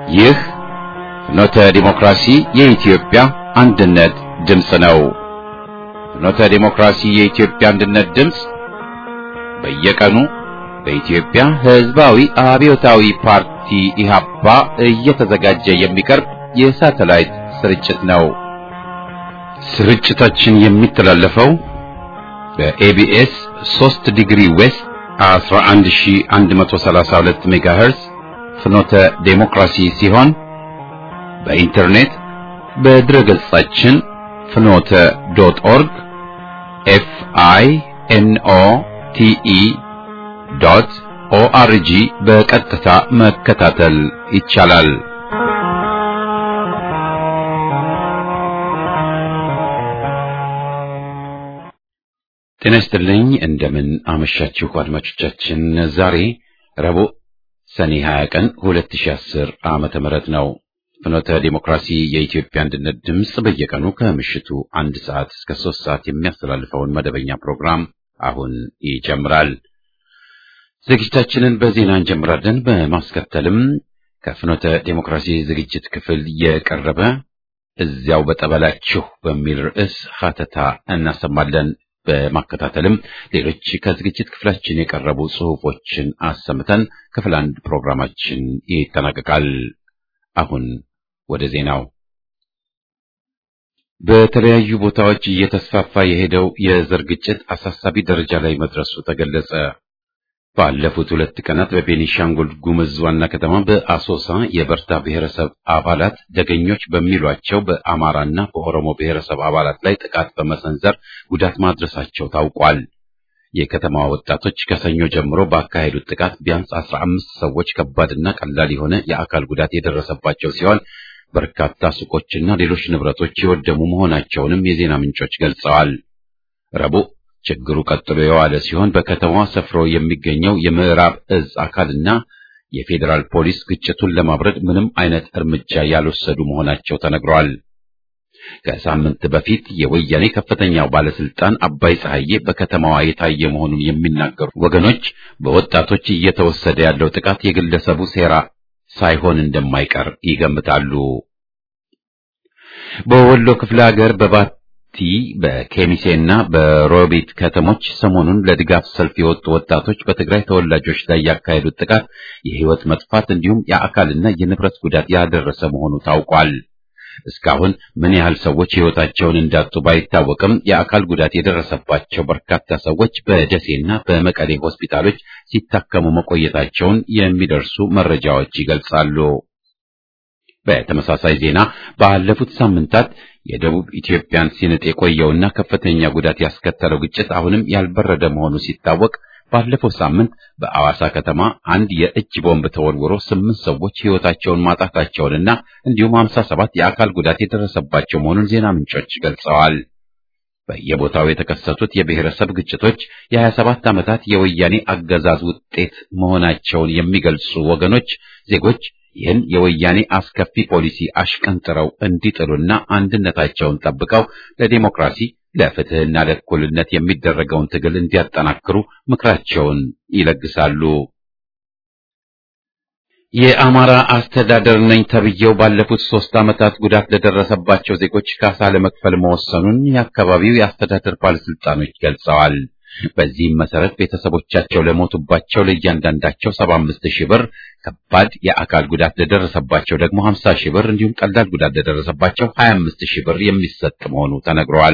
ይህ ፍኖተ ዲሞክራሲ የኢትዮጵያ አንድነት ድምፅ ነው። ፍኖተ ዲሞክራሲ የኢትዮጵያ አንድነት ድምፅ በየቀኑ በኢትዮጵያ ሕዝባዊ አብዮታዊ ፓርቲ ኢህአፓ እየተዘጋጀ የሚቀርብ የሳተላይት ስርጭት ነው። ስርጭታችን የሚተላለፈው በኤቢኤስ 3 ዲግሪ ዌስት 11132 ሜጋሄርዝ ፍኖተ ዴሞክራሲ ሲሆን በኢንተርኔት በድረገጻችን ፍኖተ ዶት ኦርግ FINOTE.ORG በቀጥታ መከታተል ይቻላል። ጤና ይስጥልኝ። እንደምን አመሻችሁ አድማጮቻችን። ዛሬ ረቡዕ ሰኔ 20 ቀን 2010 ዓመተ ምህረት ነው። ፍኖተ ዲሞክራሲ የኢትዮጵያ አንድነት ድምፅ በየቀኑ ከምሽቱ 1 ሰዓት እስከ 3 ሰዓት የሚያስተላልፈውን መደበኛ ፕሮግራም አሁን ይጀምራል። ዝግጅታችንን በዜና እንጀምራለን። በማስከተልም ከፍኖተ ዲሞክራሲ ዝግጅት ክፍል የቀረበ እዚያው በጠበላችሁ በሚል ርዕስ ሀተታ እናሰማለን። በማከታተልም ሌሎች ከዝግጅት ክፍላችን የቀረቡ ጽሑፎችን አሰምተን ክፍል 1 ፕሮግራማችን ይጠናቀቃል። አሁን ወደ ዜናው። በተለያዩ ቦታዎች እየተስፋፋ የሄደው የዘር ግጭት አሳሳቢ ደረጃ ላይ መድረሱ ተገለጸ። ባለፉት 2 ቀናት በቤኒሻንጉል ጉሙዝ ዋና ከተማ በአሶሳ የበርታ ብሔረሰብ አባላት ደገኞች በሚሏቸው በአማራና በኦሮሞ ብሔረሰብ አባላት ላይ ጥቃት በመሰንዘር ጉዳት ማድረሳቸው ታውቋል። የከተማዋ ወጣቶች ከሰኞ ጀምሮ ባካሄዱት ጥቃት ቢያንስ 15 ሰዎች ከባድና ቀላል የሆነ የአካል ጉዳት የደረሰባቸው ሲሆን በርካታ ሱቆችና ሌሎች ንብረቶች የወደሙ መሆናቸውንም የዜና ምንጮች ገልጸዋል። ረቡዕ ችግሩ ቀጥሎ የዋለ ሲሆን በከተማዋ ሰፍሮ የሚገኘው የምዕራብ እዝ አካልና የፌዴራል ፖሊስ ግጭቱን ለማብረድ ምንም አይነት እርምጃ ያልወሰዱ መሆናቸው ተነግሯል። ከሳምንት በፊት የወያኔ ከፍተኛው ባለስልጣን አባይ ፀሐዬ በከተማዋ የታየ መሆኑን የሚናገሩ ወገኖች በወጣቶች እየተወሰደ ያለው ጥቃት የግለሰቡ ሴራ ሳይሆን እንደማይቀር ይገምታሉ። በወሎ ክፍለ ሀገር በኬሚሴና በሮቢት ከተሞች ሰሞኑን ለድጋፍ ሰልፍ የወጡ ወጣቶች በትግራይ ተወላጆች ላይ ያካሄዱት ጥቃት የህይወት መጥፋት እንዲሁም የአካልና የንብረት ጉዳት ያደረሰ መሆኑ ታውቋል። እስካሁን ምን ያህል ሰዎች ህይወታቸውን እንዳጡ ባይታወቅም የአካል ጉዳት የደረሰባቸው በርካታ ሰዎች በደሴና በመቀሌ ሆስፒታሎች ሲታከሙ መቆየታቸውን የሚደርሱ መረጃዎች ይገልጻሉ። በተመሳሳይ ዜና ባለፉት ሳምንታት የደቡብ ኢትዮጵያን ሲንጥ የቆየውና ከፍተኛ ጉዳት ያስከተለው ግጭት አሁንም ያልበረደ መሆኑ ሲታወቅ ባለፈው ሳምንት በአዋሳ ከተማ አንድ የእጅ ቦምብ ተወርውሮ 8 ሰዎች ህይወታቸውን ማጣታቸውንና እንዲሁም 57 የአካል ጉዳት የደረሰባቸው መሆኑን ዜና ምንጮች ገልጸዋል። በየቦታው የተከሰቱት የብሔረሰብ ግጭቶች የ27 ዓመታት የወያኔ አገዛዝ ውጤት መሆናቸውን የሚገልጹ ወገኖች ዜጎች ይህን የወያኔ አስከፊ ፖሊሲ አሽቀንጥረው እንዲጥሉና አንድነታቸውን ጠብቀው ለዲሞክራሲ ለፍትህና ለእኩልነት የሚደረገውን ትግል እንዲያጠናክሩ ምክራቸውን ይለግሳሉ። የአማራ አስተዳደር ነኝ ተብዬው ባለፉት 3 ዓመታት ጉዳት ለደረሰባቸው ዜጎች ካሳ ለመክፈል መወሰኑን የአካባቢው የአስተዳደር ባለስልጣኖች ገልጸዋል። በዚህም መሰረት ቤተሰቦቻቸው ለሞቱባቸው ለእያንዳንዳቸው 75000 ብር፣ ከባድ የአካል ጉዳት ለደረሰባቸው ደግሞ 50000 ብር እንዲሁም ቀላል ጉዳት ለደረሰባቸው 25000 ብር የሚሰጥ መሆኑ ተነግሯል።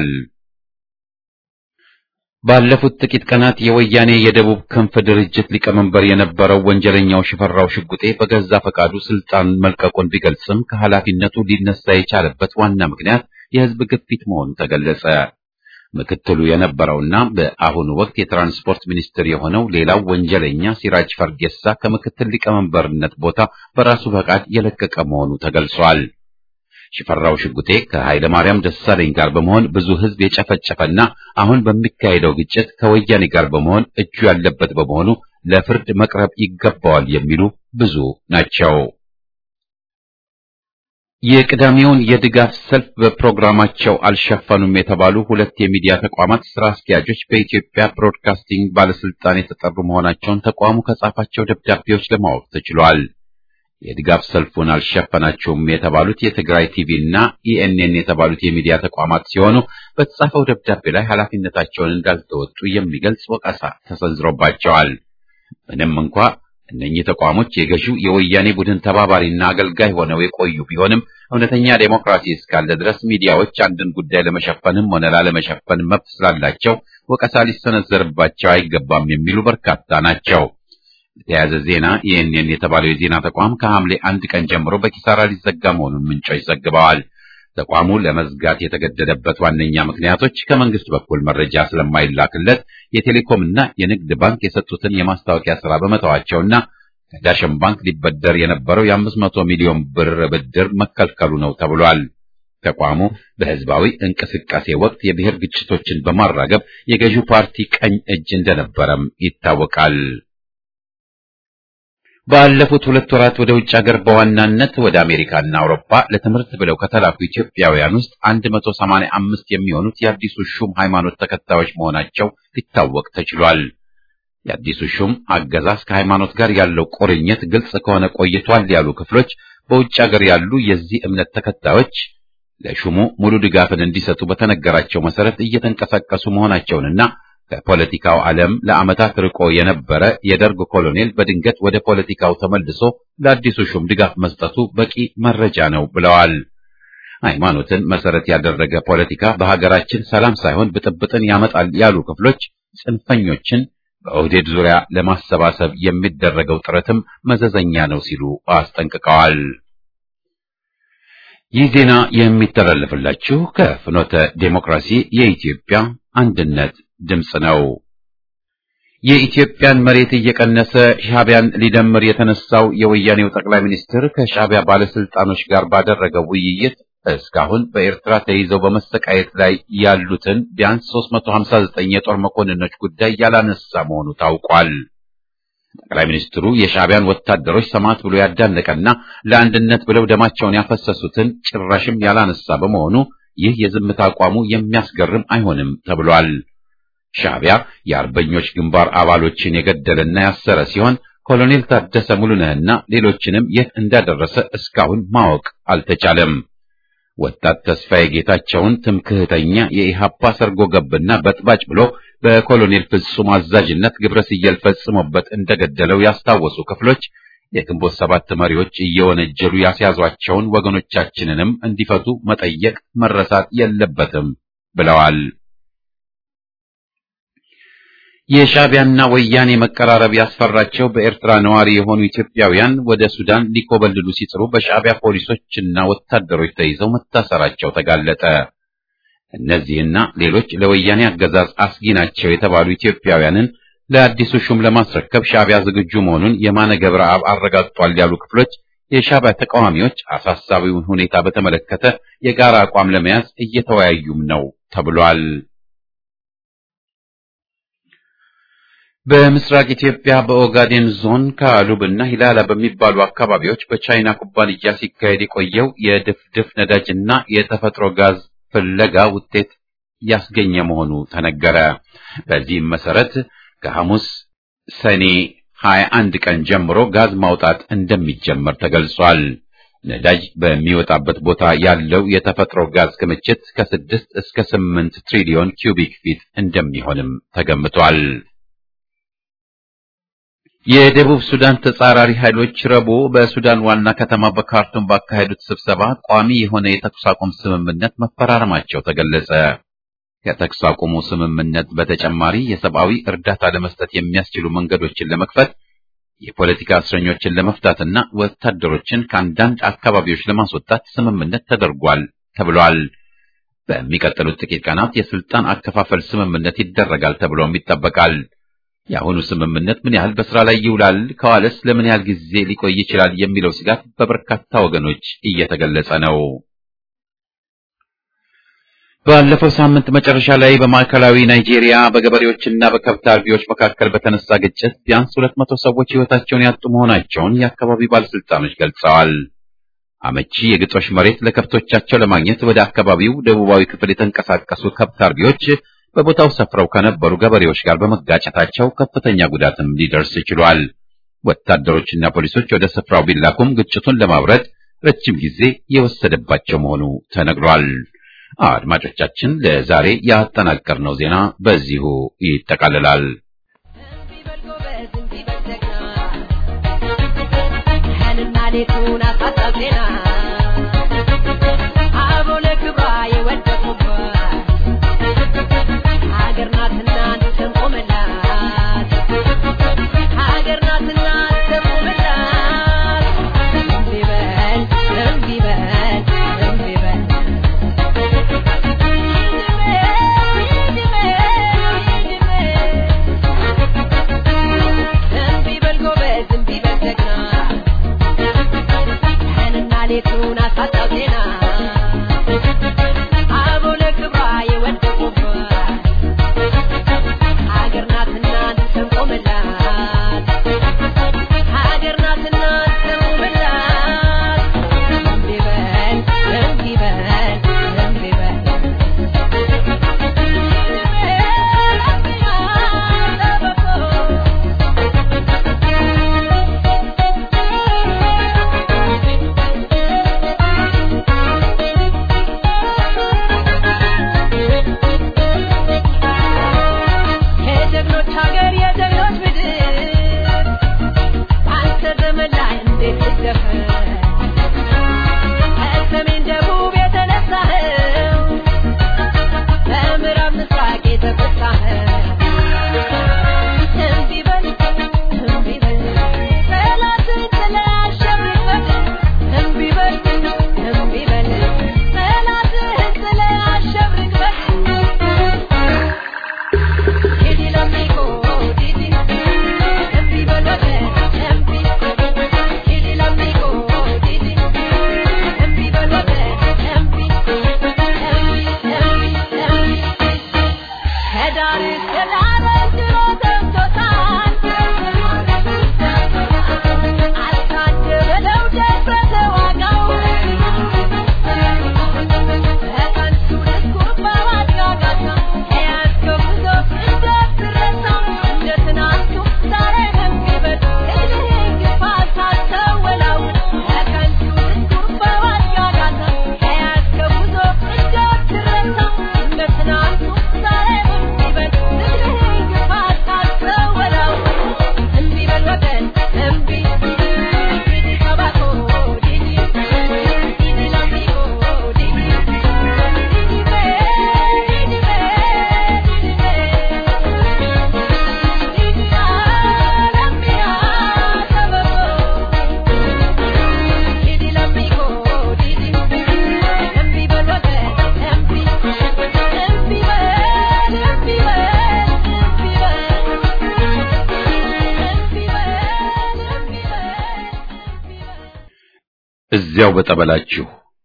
ባለፉት ጥቂት ቀናት የወያኔ የደቡብ ክንፍ ድርጅት ሊቀመንበር የነበረው ወንጀለኛው ሽፈራው ሽጉጤ በገዛ ፈቃዱ ስልጣን መልቀቁን ቢገልጽም ከኃላፊነቱ ሊነሳ የቻለበት ዋና ምክንያት የህዝብ ግፊት መሆኑ ተገለጸ። ምክትሉ የነበረውና በአሁኑ ወቅት የትራንስፖርት ሚኒስትር የሆነው ሌላው ወንጀለኛ ሲራጅ ፈርጌሳ ከምክትል ሊቀመንበርነት ቦታ በራሱ ፈቃድ የለቀቀ መሆኑ ተገልጿል። ሽፈራው ሽጉጤ ከኃይለ ማርያም ደሳለኝ ጋር በመሆን ብዙ ህዝብ የጨፈጨፈና አሁን በሚካሄደው ግጭት ከወያኔ ጋር በመሆን እጁ ያለበት በመሆኑ ለፍርድ መቅረብ ይገባዋል የሚሉ ብዙ ናቸው። የቅዳሜውን የድጋፍ ሰልፍ በፕሮግራማቸው አልሸፈኑም የተባሉ 2 የሚዲያ ተቋማት ስራ አስኪያጆች በኢትዮጵያ ብሮድካስቲንግ ባለስልጣን የተጠሩ መሆናቸውን ተቋሙ ከጻፋቸው ደብዳቤዎች ለማወቅ ተችሏል። የድጋፍ ሰልፉን አልሸፈናቸውም የተባሉት የትግራይ ቲቪና ኢኤንኤን የተባሉት የሚዲያ ተቋማት ሲሆኑ በተጻፈው ደብዳቤ ላይ ኃላፊነታቸውን እንዳልተወጡ የሚገልጽ ወቀሳ ተሰንዝሮባቸዋል። ምንም እንኳ እነኚህ ተቋሞች የገዢው የወያኔ ቡድን ተባባሪና አገልጋይ ሆነው የቆዩ ቢሆንም እውነተኛ ዴሞክራሲ እስካለ ድረስ ሚዲያዎች አንድን ጉዳይ ለመሸፈንም ሆነ ላለመሸፈን መብት ስላላቸው ወቀሳ ሊሰነዘርባቸው አይገባም የሚሉ በርካታ ናቸው። የተያዘ ዜና ኢኤንኤን የተባለው የዜና ተቋም ከሐምሌ 1 ቀን ጀምሮ በኪሳራ ሊዘጋ መሆኑን ምንጮች ዘግበዋል። ተቋሙ ለመዝጋት የተገደደበት ዋነኛ ምክንያቶች ከመንግስት በኩል መረጃ ስለማይላክለት የቴሌኮምና የንግድ ባንክ የሰጡትን የማስታወቂያ ሥራ በመተዋቸውና ከዳሸን ባንክ ሊበደር የነበረው የ500 ሚሊዮን ብር ብድር መከልከሉ ነው ተብሏል። ተቋሙ በህዝባዊ እንቅስቃሴ ወቅት የብሔር ግጭቶችን በማራገብ የገዢው ፓርቲ ቀኝ እጅ እንደነበረም ይታወቃል። ባለፉት 2 ወራት ወደ ውጭ ሀገር በዋናነት ወደ አሜሪካና አውሮፓ ለትምህርት ብለው ከተላኩ ኢትዮጵያውያን ውስጥ 185 የሚሆኑት የአዲሱ ሹም ሃይማኖት ተከታዮች መሆናቸው ሊታወቅ ተችሏል። የአዲሱ ሹም አገዛዝ ከሃይማኖት ጋር ያለው ቁርኝት ግልጽ ከሆነ ቆይቷል ያሉ ክፍሎች በውጭ ሀገር ያሉ የዚህ እምነት ተከታዮች ለሹሙ ሙሉ ድጋፍን እንዲሰጡ በተነገራቸው መሰረት እየተንቀሳቀሱ መሆናቸውንና ከፖለቲካው ዓለም ለዓመታት ርቆ የነበረ የደርግ ኮሎኔል በድንገት ወደ ፖለቲካው ተመልሶ ለአዲሱ ሹም ድጋፍ መስጠቱ በቂ መረጃ ነው ብለዋል። ሃይማኖትን መሰረት ያደረገ ፖለቲካ በሀገራችን ሰላም ሳይሆን ብጥብጥን ያመጣል ያሉ ክፍሎች ጽንፈኞችን በኦህዴድ ዙሪያ ለማሰባሰብ የሚደረገው ጥረትም መዘዘኛ ነው ሲሉ አስጠንቅቀዋል። ይህ ዜና የሚተላለፍላችሁ ከፍኖተ ዴሞክራሲ የኢትዮጵያ አንድነት ድምጽ ነው። የኢትዮጵያን መሬት እየቀነሰ ሻዕቢያን ሊደምር የተነሳው የወያኔው ጠቅላይ ሚኒስትር ከሻዕቢያ ባለስልጣኖች ጋር ባደረገው ውይይት እስካሁን በኤርትራ ተይዘው በመሰቃየት ላይ ያሉትን ቢያንስ 359 የጦር መኮንኖች ጉዳይ ያላነሳ መሆኑ ታውቋል። ጠቅላይ ሚኒስትሩ የሻዕቢያን ወታደሮች ሰማዕት ብሎ ያዳነቀና ለአንድነት ብለው ደማቸውን ያፈሰሱትን ጭራሽም ያላነሳ በመሆኑ ይህ የዝምታ አቋሙ የሚያስገርም አይሆንም ተብሏል። ሻዕቢያ የአርበኞች ግንባር አባሎችን የገደለና ያሰረ ሲሆን ኮሎኔል ታደሰ ሙሉነህና ሌሎችንም የት እንዳደረሰ እስካሁን ማወቅ አልተቻለም። ወጣት ተስፋዬ ጌታቸውን ትምክህተኛ የኢሃፓ ሰርጎ ገብና በጥባጭ ብሎ በኮሎኔል ፍጹም አዛዥነት ግብረ ሰዶም ፈጽሞበት እንደገደለው ያስታወሱ ክፍሎች የግንቦት 7 መሪዎች እየወነጀሉ ያስያዟቸውን ወገኖቻችንንም እንዲፈቱ መጠየቅ መረሳት የለበትም ብለዋል። የሻዕቢያና ወያኔ መቀራረብ ያስፈራቸው በኤርትራ ነዋሪ የሆኑ ኢትዮጵያውያን ወደ ሱዳን ሊኮበልሉ ሲጥሩ በሻዕቢያ ፖሊሶችና ወታደሮች ተይዘው መታሰራቸው ተጋለጠ። እነዚህና ሌሎች ለወያኔ አገዛዝ አስጊ ናቸው የተባሉ ኢትዮጵያውያንን ለአዲሱ ሹም ለማስረከብ ሻዕቢያ ዝግጁ መሆኑን የማነ ገብረአብ አረጋግጧል ያሉ ክፍሎች የሻዕቢያ ተቃዋሚዎች አሳሳቢውን ሁኔታ በተመለከተ የጋራ አቋም ለመያዝ እየተወያዩም ነው ተብሏል። በምስራቅ ኢትዮጵያ በኦጋዴን ዞን ካሉብና ሂላላ በሚባሉ አካባቢዎች በቻይና ኩባንያ ሲካሄድ የቆየው የድፍድፍ ነዳጅና የተፈጥሮ ጋዝ ፍለጋ ውጤት ያስገኘ መሆኑ ተነገረ። በዚህም መሰረት ከሐሙስ ሰኔ 21 ቀን ጀምሮ ጋዝ ማውጣት እንደሚጀመር ተገልጿል። ነዳጅ በሚወጣበት ቦታ ያለው የተፈጥሮ ጋዝ ክምችት ከ6 እስከ 8 ትሪሊዮን ኪዩቢክ ፊት እንደሚሆንም ተገምቷል። የደቡብ ሱዳን ተጻራሪ ኃይሎች ረቡዕ በሱዳን ዋና ከተማ በካርቱም ባካሄዱት ስብሰባ ቋሚ የሆነ የተኩስ አቁም ስምምነት መፈራረማቸው ተገለጸ። ከተኩስ አቁሙ ስምምነት በተጨማሪ የሰብአዊ እርዳታ ለመስጠት የሚያስችሉ መንገዶችን ለመክፈት፣ የፖለቲካ እስረኞችን ለመፍታትና ወታደሮችን ከአንዳንድ አካባቢዎች ለማስወጣት ስምምነት ተደርጓል ተብሏል። በሚቀጥሉት ጥቂት ቀናት የስልጣን አከፋፈል ስምምነት ይደረጋል ተብሎም ይጠበቃል። የአሁኑ ስምምነት ምን ያህል በስራ ላይ ይውላል፣ ከዋለስ ለምን ያህል ጊዜ ሊቆይ ይችላል የሚለው ስጋት በበርካታ ወገኖች እየተገለጸ ነው። ባለፈው ሳምንት መጨረሻ ላይ በማዕከላዊ ናይጄሪያ በገበሬዎችና በከብት አርቢዎች መካከል በተነሳ ግጭት ቢያንስ 200 ሰዎች ሕይወታቸውን ያጡ መሆናቸውን የአካባቢው ባለስልጣኖች ገልጸዋል። አመቺ የግጦሽ መሬት ለከብቶቻቸው ለማግኘት ወደ አካባቢው ደቡባዊ ክፍል የተንቀሳቀሱ ከብት አርቢዎች በቦታው ሰፍረው ከነበሩ ገበሬዎች ጋር በመጋጨታቸው ከፍተኛ ጉዳትም ሊደርስ ችሏል። ወታደሮችና ፖሊሶች ወደ ስፍራው ቢላኩም ግጭቱን ለማብረድ ረጅም ጊዜ የወሰደባቸው መሆኑ ተነግሯል። አድማጮቻችን፣ ለዛሬ ያጠናቀርነው ዜና በዚሁ ይጠቃልላል። እዚያው በጠበላችሁ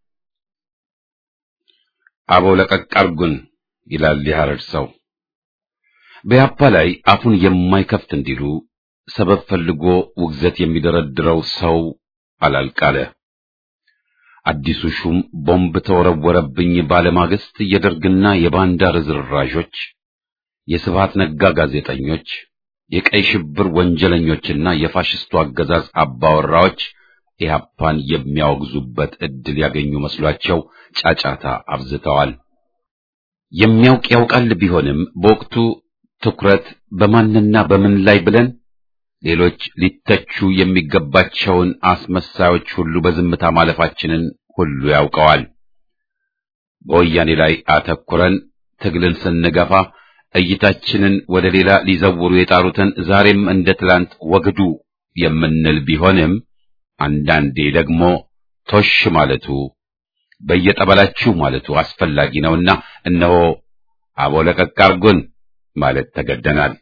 አቦ ለቀቅ አርጉን ይላል የሐረር ሰው። በያፓ ላይ አፉን የማይከፍት እንዲሉ ሰበብ ፈልጎ ውግዘት የሚደረድረው ሰው አላልቃለ። አዲሱ ሹም ቦምብ ተወረወረብኝ ባለማግስት የደርግና የባንዳ ርዝራዦች፣ የስብሃት ነጋ ጋዜጠኞች፣ የቀይ ሽብር ወንጀለኞችና የፋሽስቱ አገዛዝ አባወራዎች ኢህአፓን የሚያወግዙበት ዕድል ያገኙ መስሏቸው ጫጫታ አብዝተዋል። የሚያውቅ ያውቃል ቢሆንም በወቅቱ ትኩረት በማንና በምን ላይ ብለን ሌሎች ሊተቹ የሚገባቸውን አስመሳዮች ሁሉ በዝምታ ማለፋችንን ሁሉ ያውቀዋል። በወያኔ ላይ አተኩረን ትግልን ስንገፋ እይታችንን ወደ ሌላ ሊዘውሩ የጣሩትን ዛሬም እንደ ትላንት ወግዱ የምንል ቢሆንም አንዳንዴ ደግሞ ቶሽ ማለቱ በየጠበላችሁ ማለቱ አስፈላጊ ነውና እነሆ አቦ ለቀቅ አርጉን ማለት ተገደናል።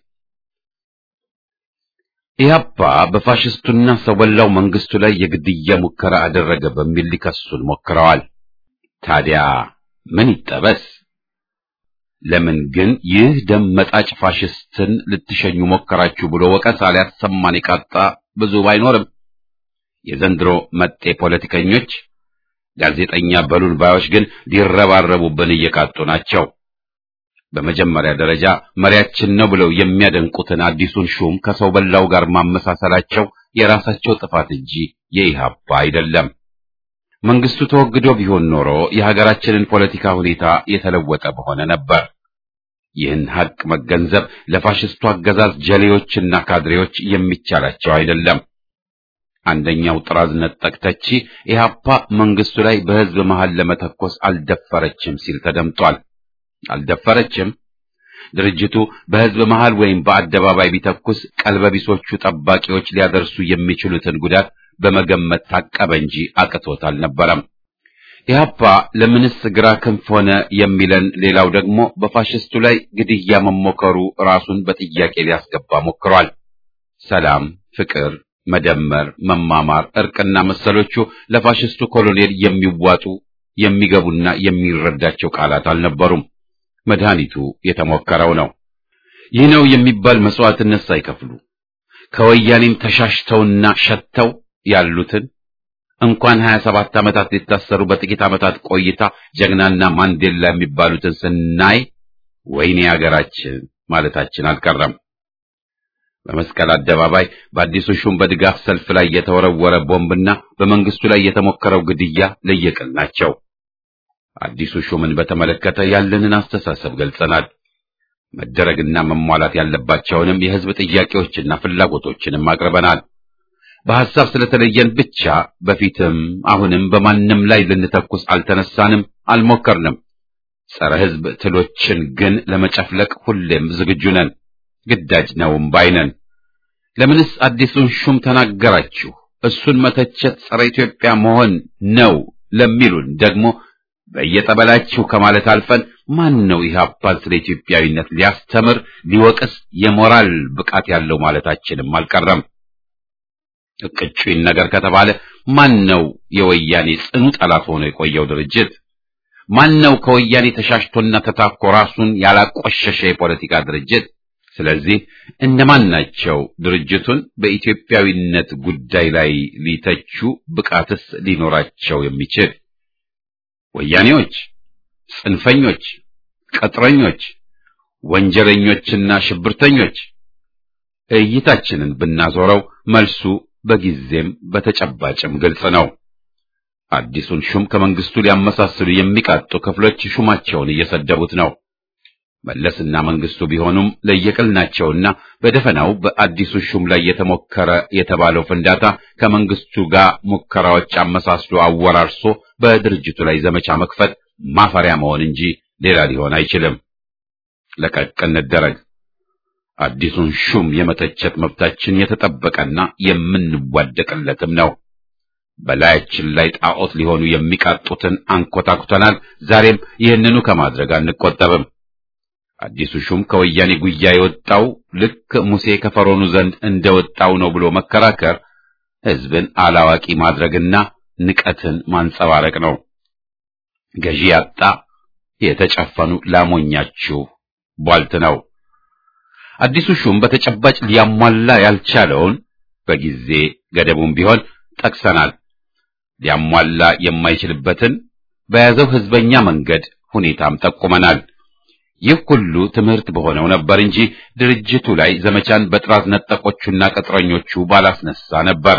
ኢህአፓ በፋሽስቱና ሰወላው መንግስቱ ላይ የግድያ ሙከራ አደረገ በሚል ሊከሱን ሞክረዋል። ታዲያ ምን ይጠበስ? ለምን ግን ይህ ደም መጣጭ ፋሽስትን ልትሸኙ ሞከራችሁ ብሎ ወቀሳ ሊያሰማን የቃጣ ብዙ ባይኖርም የዘንድሮ መጤ ፖለቲከኞች ጋዜጠኛ በሉን ባዮች ግን ሊረባረቡብን እየቃጡ ናቸው። በመጀመሪያ ደረጃ መሪያችን ነው ብለው የሚያደንቁትን አዲሱን ሹም ከሰው በላው ጋር ማመሳሰላቸው የራሳቸው ጥፋት እንጂ የኢህአፓ አይደለም። መንግስቱ ተወግዶ ቢሆን ኖሮ የሀገራችንን ፖለቲካ ሁኔታ የተለወጠ በሆነ ነበር። ይህን ሀቅ መገንዘብ ለፋሽስቱ አገዛዝ ጀሌዎችና ካድሬዎች የሚቻላቸው አይደለም። አንደኛው ጥራዝ ነጠቅ ተቺ ኢህአፓ መንግስቱ ላይ በህዝብ መሃል ለመተኮስ አልደፈረችም ሲል ተደምጧል። አልደፈረችም። ድርጅቱ በህዝብ መሃል ወይም በአደባባይ ቢተኩስ ቀልበቢሶቹ ጠባቂዎች ሊያደርሱ የሚችሉትን ጉዳት በመገመት ታቀበ እንጂ አቅቶት አልነበረም። ኢህአፓ ለምንስ ግራ ክንፍ ሆነ የሚለን ሌላው ደግሞ በፋሽስቱ ላይ ግድያ መሞከሩ ራሱን በጥያቄ ሊያስገባ ሞክሯል። ሰላም፣ ፍቅር፣ መደመር፣ መማማር፣ እርቅና መሰሎቹ ለፋሽስቱ ኮሎኔል የሚዋጡ የሚገቡና የሚረዳቸው ቃላት አልነበሩም። መድኃኒቱ የተሞከረው ነው። ይህ ነው የሚባል መስዋዕትነት ሳይከፍሉ ከወያኔም ተሻሽተውና ሸተው ያሉትን እንኳን 27 ዓመታት ሊታሰሩ በጥቂት ዓመታት ቆይታ ጀግናና ማንዴላ የሚባሉትን ስናይ ወይኔ ሀገራችን ማለታችን አልቀረም። በመስቀል አደባባይ በአዲሱ ሹም በድጋፍ ሰልፍ ላይ የተወረወረ ቦምብና በመንግስቱ ላይ የተሞከረው ግድያ ለየቅል ናቸው። አዲሱ ሹምን በተመለከተ ያለንን አስተሳሰብ ገልጸናል። መደረግና መሟላት ያለባቸውንም የህዝብ ጥያቄዎችና ፍላጎቶችንም አቅርበናል። በሐሳብ ስለተለየን ብቻ በፊትም አሁንም በማንም ላይ ልንተኩስ አልተነሳንም፣ አልሞከርንም። ጸረ ህዝብ ትሎችን ግን ለመጨፍለቅ ሁሌም ዝግጁ ነን፣ ግዳጅ ነውም ባይነን። ለምንስ አዲሱን ሹም ተናገራችሁ? እሱን መተቸት ጸረ ኢትዮጵያ መሆን ነው ለሚሉን ደግሞ በየጠበላችሁ ከማለት አልፈን ማን ነው ኢህአፓን ስለ ኢትዮጵያዊነት ሊያስተምር ሊወቅስ የሞራል ብቃት ያለው ማለታችንም አልቀረም። እቅጩን ነገር ከተባለ ማን ነው የወያኔ ጽኑ ጠላት ሆኖ የቆየው ድርጅት? ማን ነው ከወያኔ ተሻሽቶና ተታኮ ራሱን ያላቆሸሸ የፖለቲካ ድርጅት? ስለዚህ እነማን ናቸው ድርጅቱን በኢትዮጵያዊነት ጉዳይ ላይ ሊተቹ ብቃትስ ሊኖራቸው የሚችል? ወያኔዎች፣ ጽንፈኞች፣ ቅጥረኞች፣ ወንጀለኞችና ሽብርተኞች? እይታችንን ብናዞረው መልሱ በጊዜም በተጨባጭም ግልጽ ነው። አዲሱን ሹም ከመንግስቱ ሊያመሳስሉ የሚቃጡ ክፍሎች ሹማቸውን እየሰደቡት ነው። መለስና መንግስቱ ቢሆኑም ለየቅል ናቸውና በደፈናው በአዲሱ ሹም ላይ የተሞከረ የተባለው ፍንዳታ ከመንግስቱ ጋር ሙከራዎች አመሳስሎ አወራርሶ በድርጅቱ ላይ ዘመቻ መክፈት ማፈሪያ መሆን እንጂ ሌላ ሊሆን አይችልም። ለቀቅ እንደረግ። አዲሱን ሹም የመተቸት መብታችን የተጠበቀና የምንዋደቅለትም ነው። በላያችን ላይ ጣዖት ሊሆኑ የሚቃጡትን አንኮታኩተናል። ዛሬም ይህንኑ ከማድረግ አንቆጠብም። አዲሱ ሹም ከወያኔ ጉያ የወጣው ልክ ሙሴ ከፈርዖኑ ዘንድ እንደወጣው ነው ብሎ መከራከር ህዝብን አላዋቂ ማድረግና ንቀትን ማንጸባረቅ ነው። ገዢ ያጣ የተጨፈኑ ላሞኛችሁ ቧልት ነው። አዲሱ ሹም በተጨባጭ ሊያሟላ ያልቻለውን በጊዜ ገደቡም ቢሆን ጠቅሰናል። ሊያሟላ የማይችልበትን በያዘው ህዝበኛ መንገድ ሁኔታም ጠቁመናል። ይህ ሁሉ ትምህርት በሆነው ነበር እንጂ ድርጅቱ ላይ ዘመቻን በጥራዝ ነጠቆቹና ቅጥረኞቹ ባላስነሳ ነበር።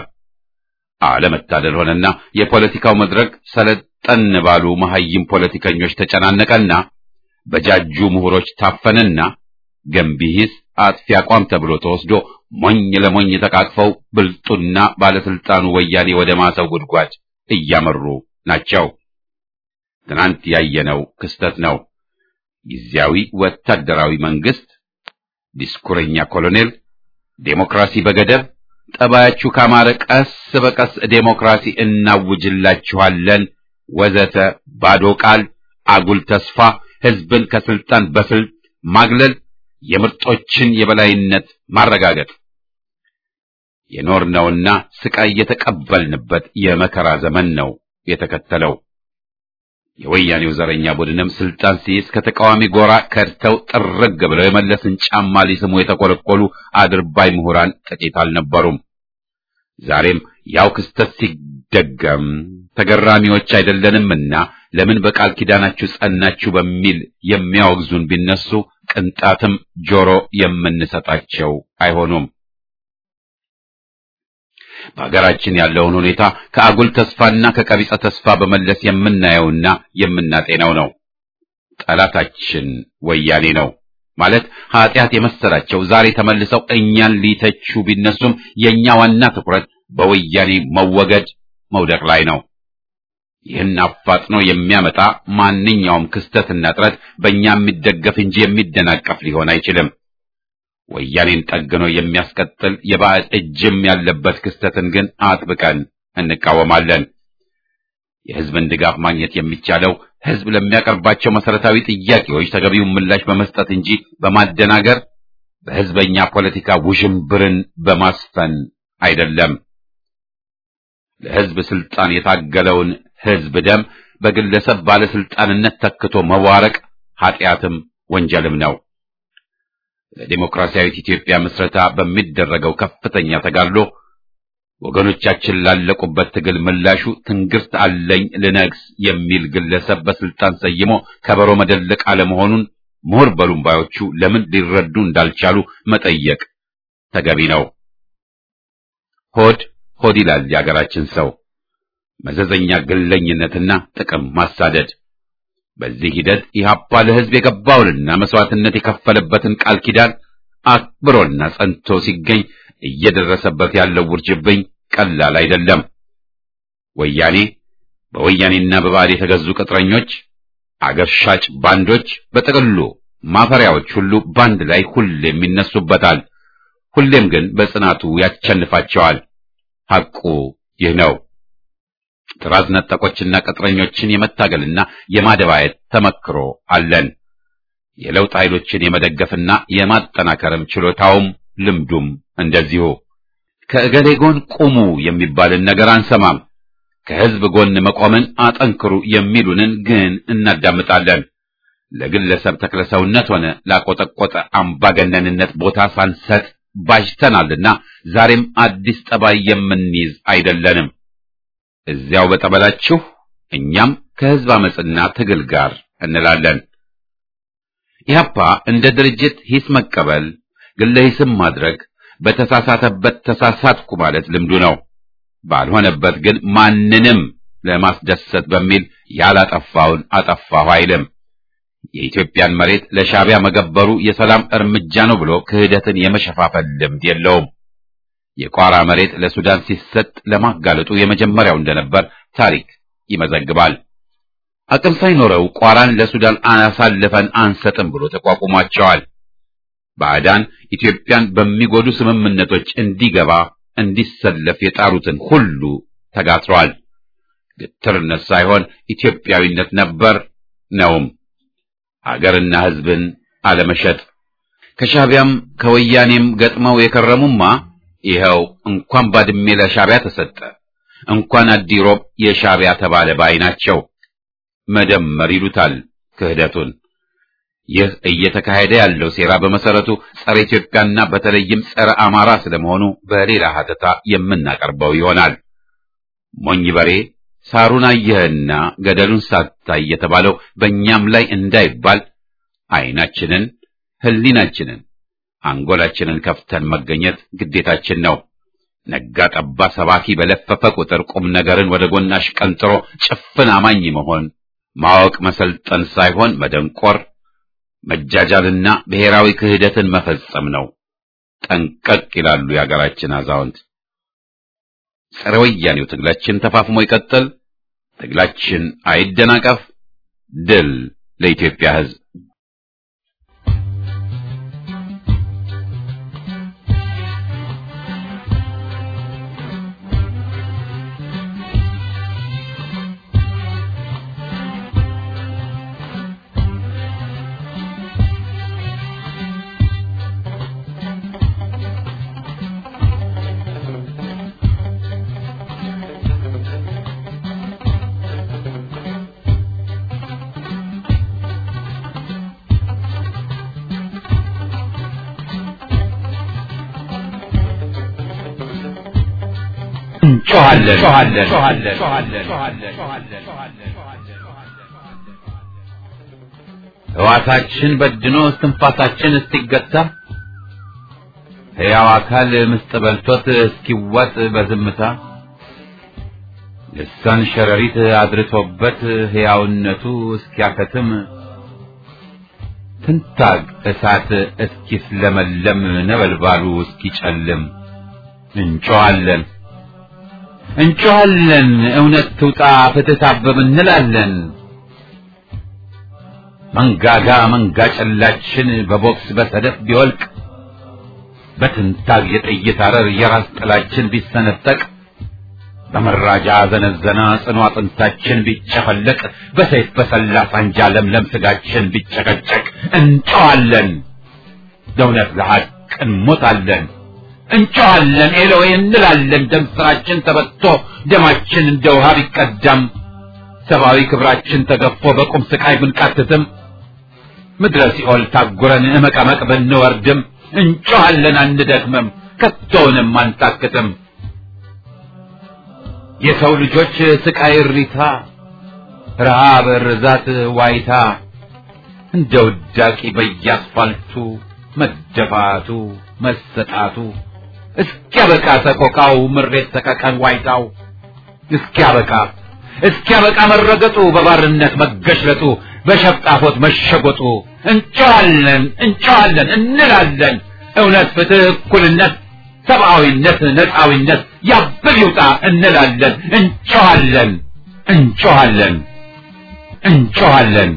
አለመታደል ሆነና የፖለቲካው መድረክ ሰለጠን ባሉ መሐይም ፖለቲከኞች ተጨናነቀና በጃጁ ምሁሮች ታፈነና ገንቢ ሂስ አጥፊ አቋም ተብሎ ተወስዶ ሞኝ ለሞኝ ተቃቅፈው ብልጡና ባለስልጣኑ ወያኔ ወደ ማሰው ጉድጓድ እያመሩ ናቸው። ትናንት ያየነው ክስተት ነው። ጊዜያዊ ወታደራዊ መንግስት፣ ዲስኩረኛ ኮሎኔል፣ ዴሞክራሲ በገደብ ጠባያችሁ ካማረ ቀስ በቀስ ዴሞክራሲ እናውጅላችኋለን ወዘተ ባዶ ቃል፣ አጉል ተስፋ፣ ህዝብን ከስልጣን በስልት ማግለል፣ የምርጦችን የበላይነት ማረጋገጥ የኖርነውና ስቃይ የተቀበልንበት የመከራ ዘመን ነው የተከተለው። የወያኔው ዘረኛ ቡድንም ስልጣን ሲይዝ ከተቃዋሚ ጎራ ከድተው ጥርግ ብለው የመለስን ጫማ ሊስሙ የተቆለቆሉ አድርባይ ምሁራን ጥቂት አልነበሩም። ዛሬም ያው ክስተት ሲደገም ተገራሚዎች አይደለንምና ለምን በቃል ኪዳናችሁ ጸናችሁ በሚል የሚያወግዙን ቢነሱ ቅንጣትም ጆሮ የምንሰጣቸው አይሆኑም። በሀገራችን ያለውን ሁኔታ ከአጉል ተስፋና ከቀቢጸ ተስፋ በመለስ የምናየውና የምናጤነው ነው። ጠላታችን ወያኔ ነው ማለት ኃጢአት የመሰላቸው ዛሬ ተመልሰው እኛን ሊተቹ ቢነሱም የኛ ዋና ትኩረት በወያኔ መወገድ መውደቅ ላይ ነው። ይህን አፋጥኖ የሚያመጣ ማንኛውም ክስተትና ጥረት በእኛ የሚደገፍ እንጂ የሚደናቀፍ ሊሆን አይችልም። ወያኔን ጠግኖ የሚያስቀጥል የባዕድ እጅም ያለበት ክስተትን ግን አጥብቀን እንቃወማለን። የሕዝብን ድጋፍ ማግኘት የሚቻለው ሕዝብ ለሚያቀርባቸው መሰረታዊ ጥያቄዎች ተገቢውን ምላሽ በመስጠት እንጂ በማደናገር በሕዝበኛ ፖለቲካ ውዥንብርን በማስፈን አይደለም። ለሕዝብ ስልጣን የታገለውን ሕዝብ ደም በግለሰብ ባለስልጣንነት ተክቶ መዋረቅ ኃጢአትም ወንጀልም ነው። ለዲሞክራሲያዊት ኢትዮጵያ ምስረታ በሚደረገው ከፍተኛ ተጋድሎ ወገኖቻችን ላለቁበት ትግል ምላሹ ትንግርት አለኝ ልነግስ የሚል ግለሰብ በስልጣን ሰይሞ ከበሮ መደለቅ አለመሆኑን ምሁር በሉምባዮቹ ለምን ሊረዱ እንዳልቻሉ መጠየቅ ተገቢ ነው። ሆድ ይላል የአገራችን ሰው። መዘዘኛ ግለኝነትና ጥቅም ማሳደድ። በዚህ ሂደት ኢህአፓ ለሕዝብ የገባውንና መስዋዕትነት የከፈለበትን ቃል ኪዳን አክብሮና ጸንቶ ሲገኝ እየደረሰበት ያለው ውርጅብኝ ቀላል አይደለም። ወያኔ በወያኔና በባዕድ የተገዙ ቅጥረኞች፣ አገር ሻጭ ባንዶች፣ በጥቅሉ ማፈሪያዎች ሁሉ ባንድ ላይ ሁሌም ይነሱበታል። ሁሌም ግን በጽናቱ ያቸንፋቸዋል። ሐቁ ይህ ነው። ጥራዝ ነጠቆችና ቅጥረኞችን የመታገልና የማደባየት ተመክሮ አለን። የለውጥ ኃይሎችን የመደገፍና የማጠናከርም ችሎታውም ልምዱም እንደዚሁ። ከእገሌ ጎን ቁሙ የሚባልን ነገር አንሰማም። ከሕዝብ ጎን መቆምን አጠንክሩ የሚሉንን ግን እናዳምጣለን። ለግለሰብ ተክለሰውነት ሆነ ላቆጠቆጠ አምባገነንነት ቦታ ሳንሰጥ ባጅተናልና ዛሬም አዲስ ጠባይ የምንይዝ አይደለንም። እዚያው በጠበላችሁ እኛም ከሕዝብ አመጽና ትግል ጋር እንላለን። ኢህአፓ እንደ ድርጅት ሂስ መቀበል፣ ግለ ሂስም ማድረግ፣ በተሳሳተበት ተሳሳትኩ ማለት ልምዱ ነው። ባልሆነበት ግን ማንንም ለማስደሰት በሚል ያላጠፋውን አጠፋሁ አይልም። የኢትዮጵያን መሬት ለሻዕቢያ መገበሩ የሰላም እርምጃ ነው ብሎ ክህደትን የመሸፋፈል ልምድ የለውም። የቋራ መሬት ለሱዳን ሲሰጥ ለማጋለጡ የመጀመሪያው እንደነበር ታሪክ ይመዘግባል። አቅም ሳይኖረው ቋራን ለሱዳን አሳልፈን አንሰጥም ብሎ ተቋቁሟቸዋል። ባዕዳን ኢትዮጵያን በሚጎዱ ስምምነቶች እንዲገባ እንዲሰለፍ የጣሩትን ሁሉ ተጋትሯል። ግትርነት ሳይሆን ኢትዮጵያዊነት ነበር ነውም። አገርና ሕዝብን አለመሸጥ። ከሻዕቢያም ከወያኔም ገጥመው የከረሙማ ይኸው እንኳን ባድሜ ለሻዕቢያ ተሰጠ፣ እንኳን አዲሮብ የሻዕቢያ ተባለ ባይናቸው። መደመር ይሉታል ክህደቱን። ይህ እየተካሄደ ያለው ሴራ በመሰረቱ ጸረ ኢትዮጵያና በተለይም ጸረ አማራ ስለመሆኑ በሌላ ሀተታ የምናቀርበው ይሆናል። ሞኝ በሬ ሳሩን አየህና ገደሉን ሳታይ የተባለው በእኛም ላይ እንዳይባል ዓይናችንን፣ ሕሊናችንን፣ አንጎላችንን ከፍተን መገኘት ግዴታችን ነው። ነጋ ጠባ ሰባኪ በለፈፈ ቁጥር ቁም ነገርን ወደ ጎን አሽቀንጥሮ ጭፍን አማኝ መሆን ማወቅ መሰልጠን ሳይሆን መደንቆር፣ መጃጃልና ብሔራዊ ክህደትን መፈጸም ነው። ጠንቀቅ ይላሉ የአገራችን አዛውንት። ጸረ ወያኔው ትግላችን ተፋፍሞ ይቀጥል። ትግላችን አይደናቀፍ። ድል ለኢትዮጵያ ሕዝብ። ሕዋሳችን በድኖ እስትንፋሳችን እስኪገታ ሕያው አካል ምስጥ በልቶት እስኪዋጥ በዝምታ ልሳን ሸረሪት አድርቶበት ሕያውነቱ እስኪያከትም ትንታግ እሳት እስኪስለመለም ነበልባሉ እስኪጨልም እንጮሃለን እውነት ትውጣ ፍትህ ታበብ እንላለን። መንጋ ጨላችን በቦክስ በሰደፍ ቢወልቅ በትንታግ የጥይት አረር የራስ ጥላችን ቢሰነጠቅ በመራጃ ዘነዘና ጽኑ አጥንታችን ቢጨፈለቅ በሰይፍ በሰላ ሳንጃ ለምለም ስጋችን ቢጨቀጨቅ እንጮሃለን ለእውነት ለሐቅ እንሞታለን። እንጮሃለን ኤሎሄ እንላለን። ደም ስራችን ተበቶ ደማችን እንደ ውሃ ቢቀዳም ሰብአዊ ክብራችን ተገፎ በቁም ስቃይ ብንቃትትም ምድረ ሲኦል ታጉረን መቀመቅ ብንወርድም እንጮሃለን አንደክምም ከቶውንም አንታክትም። የሰው ልጆች ስቃይ እሪታ ረሃብ ርዛት ዋይታ እንደ ውዳቂ በየአስፋልቱ መደፋቱ መሰጣቱ እስኪያበቃ ሰቆቃው ምሬት ሰቀቀን ዋይታው እስኪያበቃ መረገጡ በባርነት መገሽለጡ በሸፍጣፎት መሸጎጡ እንጮሃለን እንላለን። እውነት ፍትህ እኩልነት ሰብአዊነት ነፃዊነት ያብብ ይውጣ እንላለን። እንጮሃለን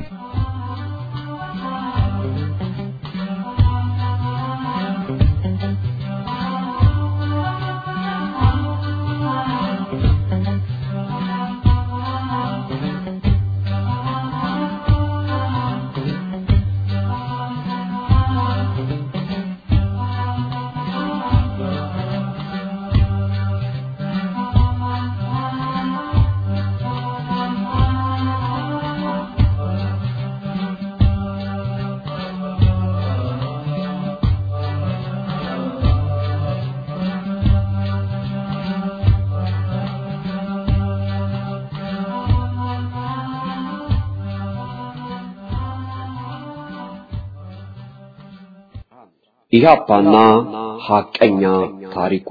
ኢህአፓና ሐቀኛ ታሪኩ።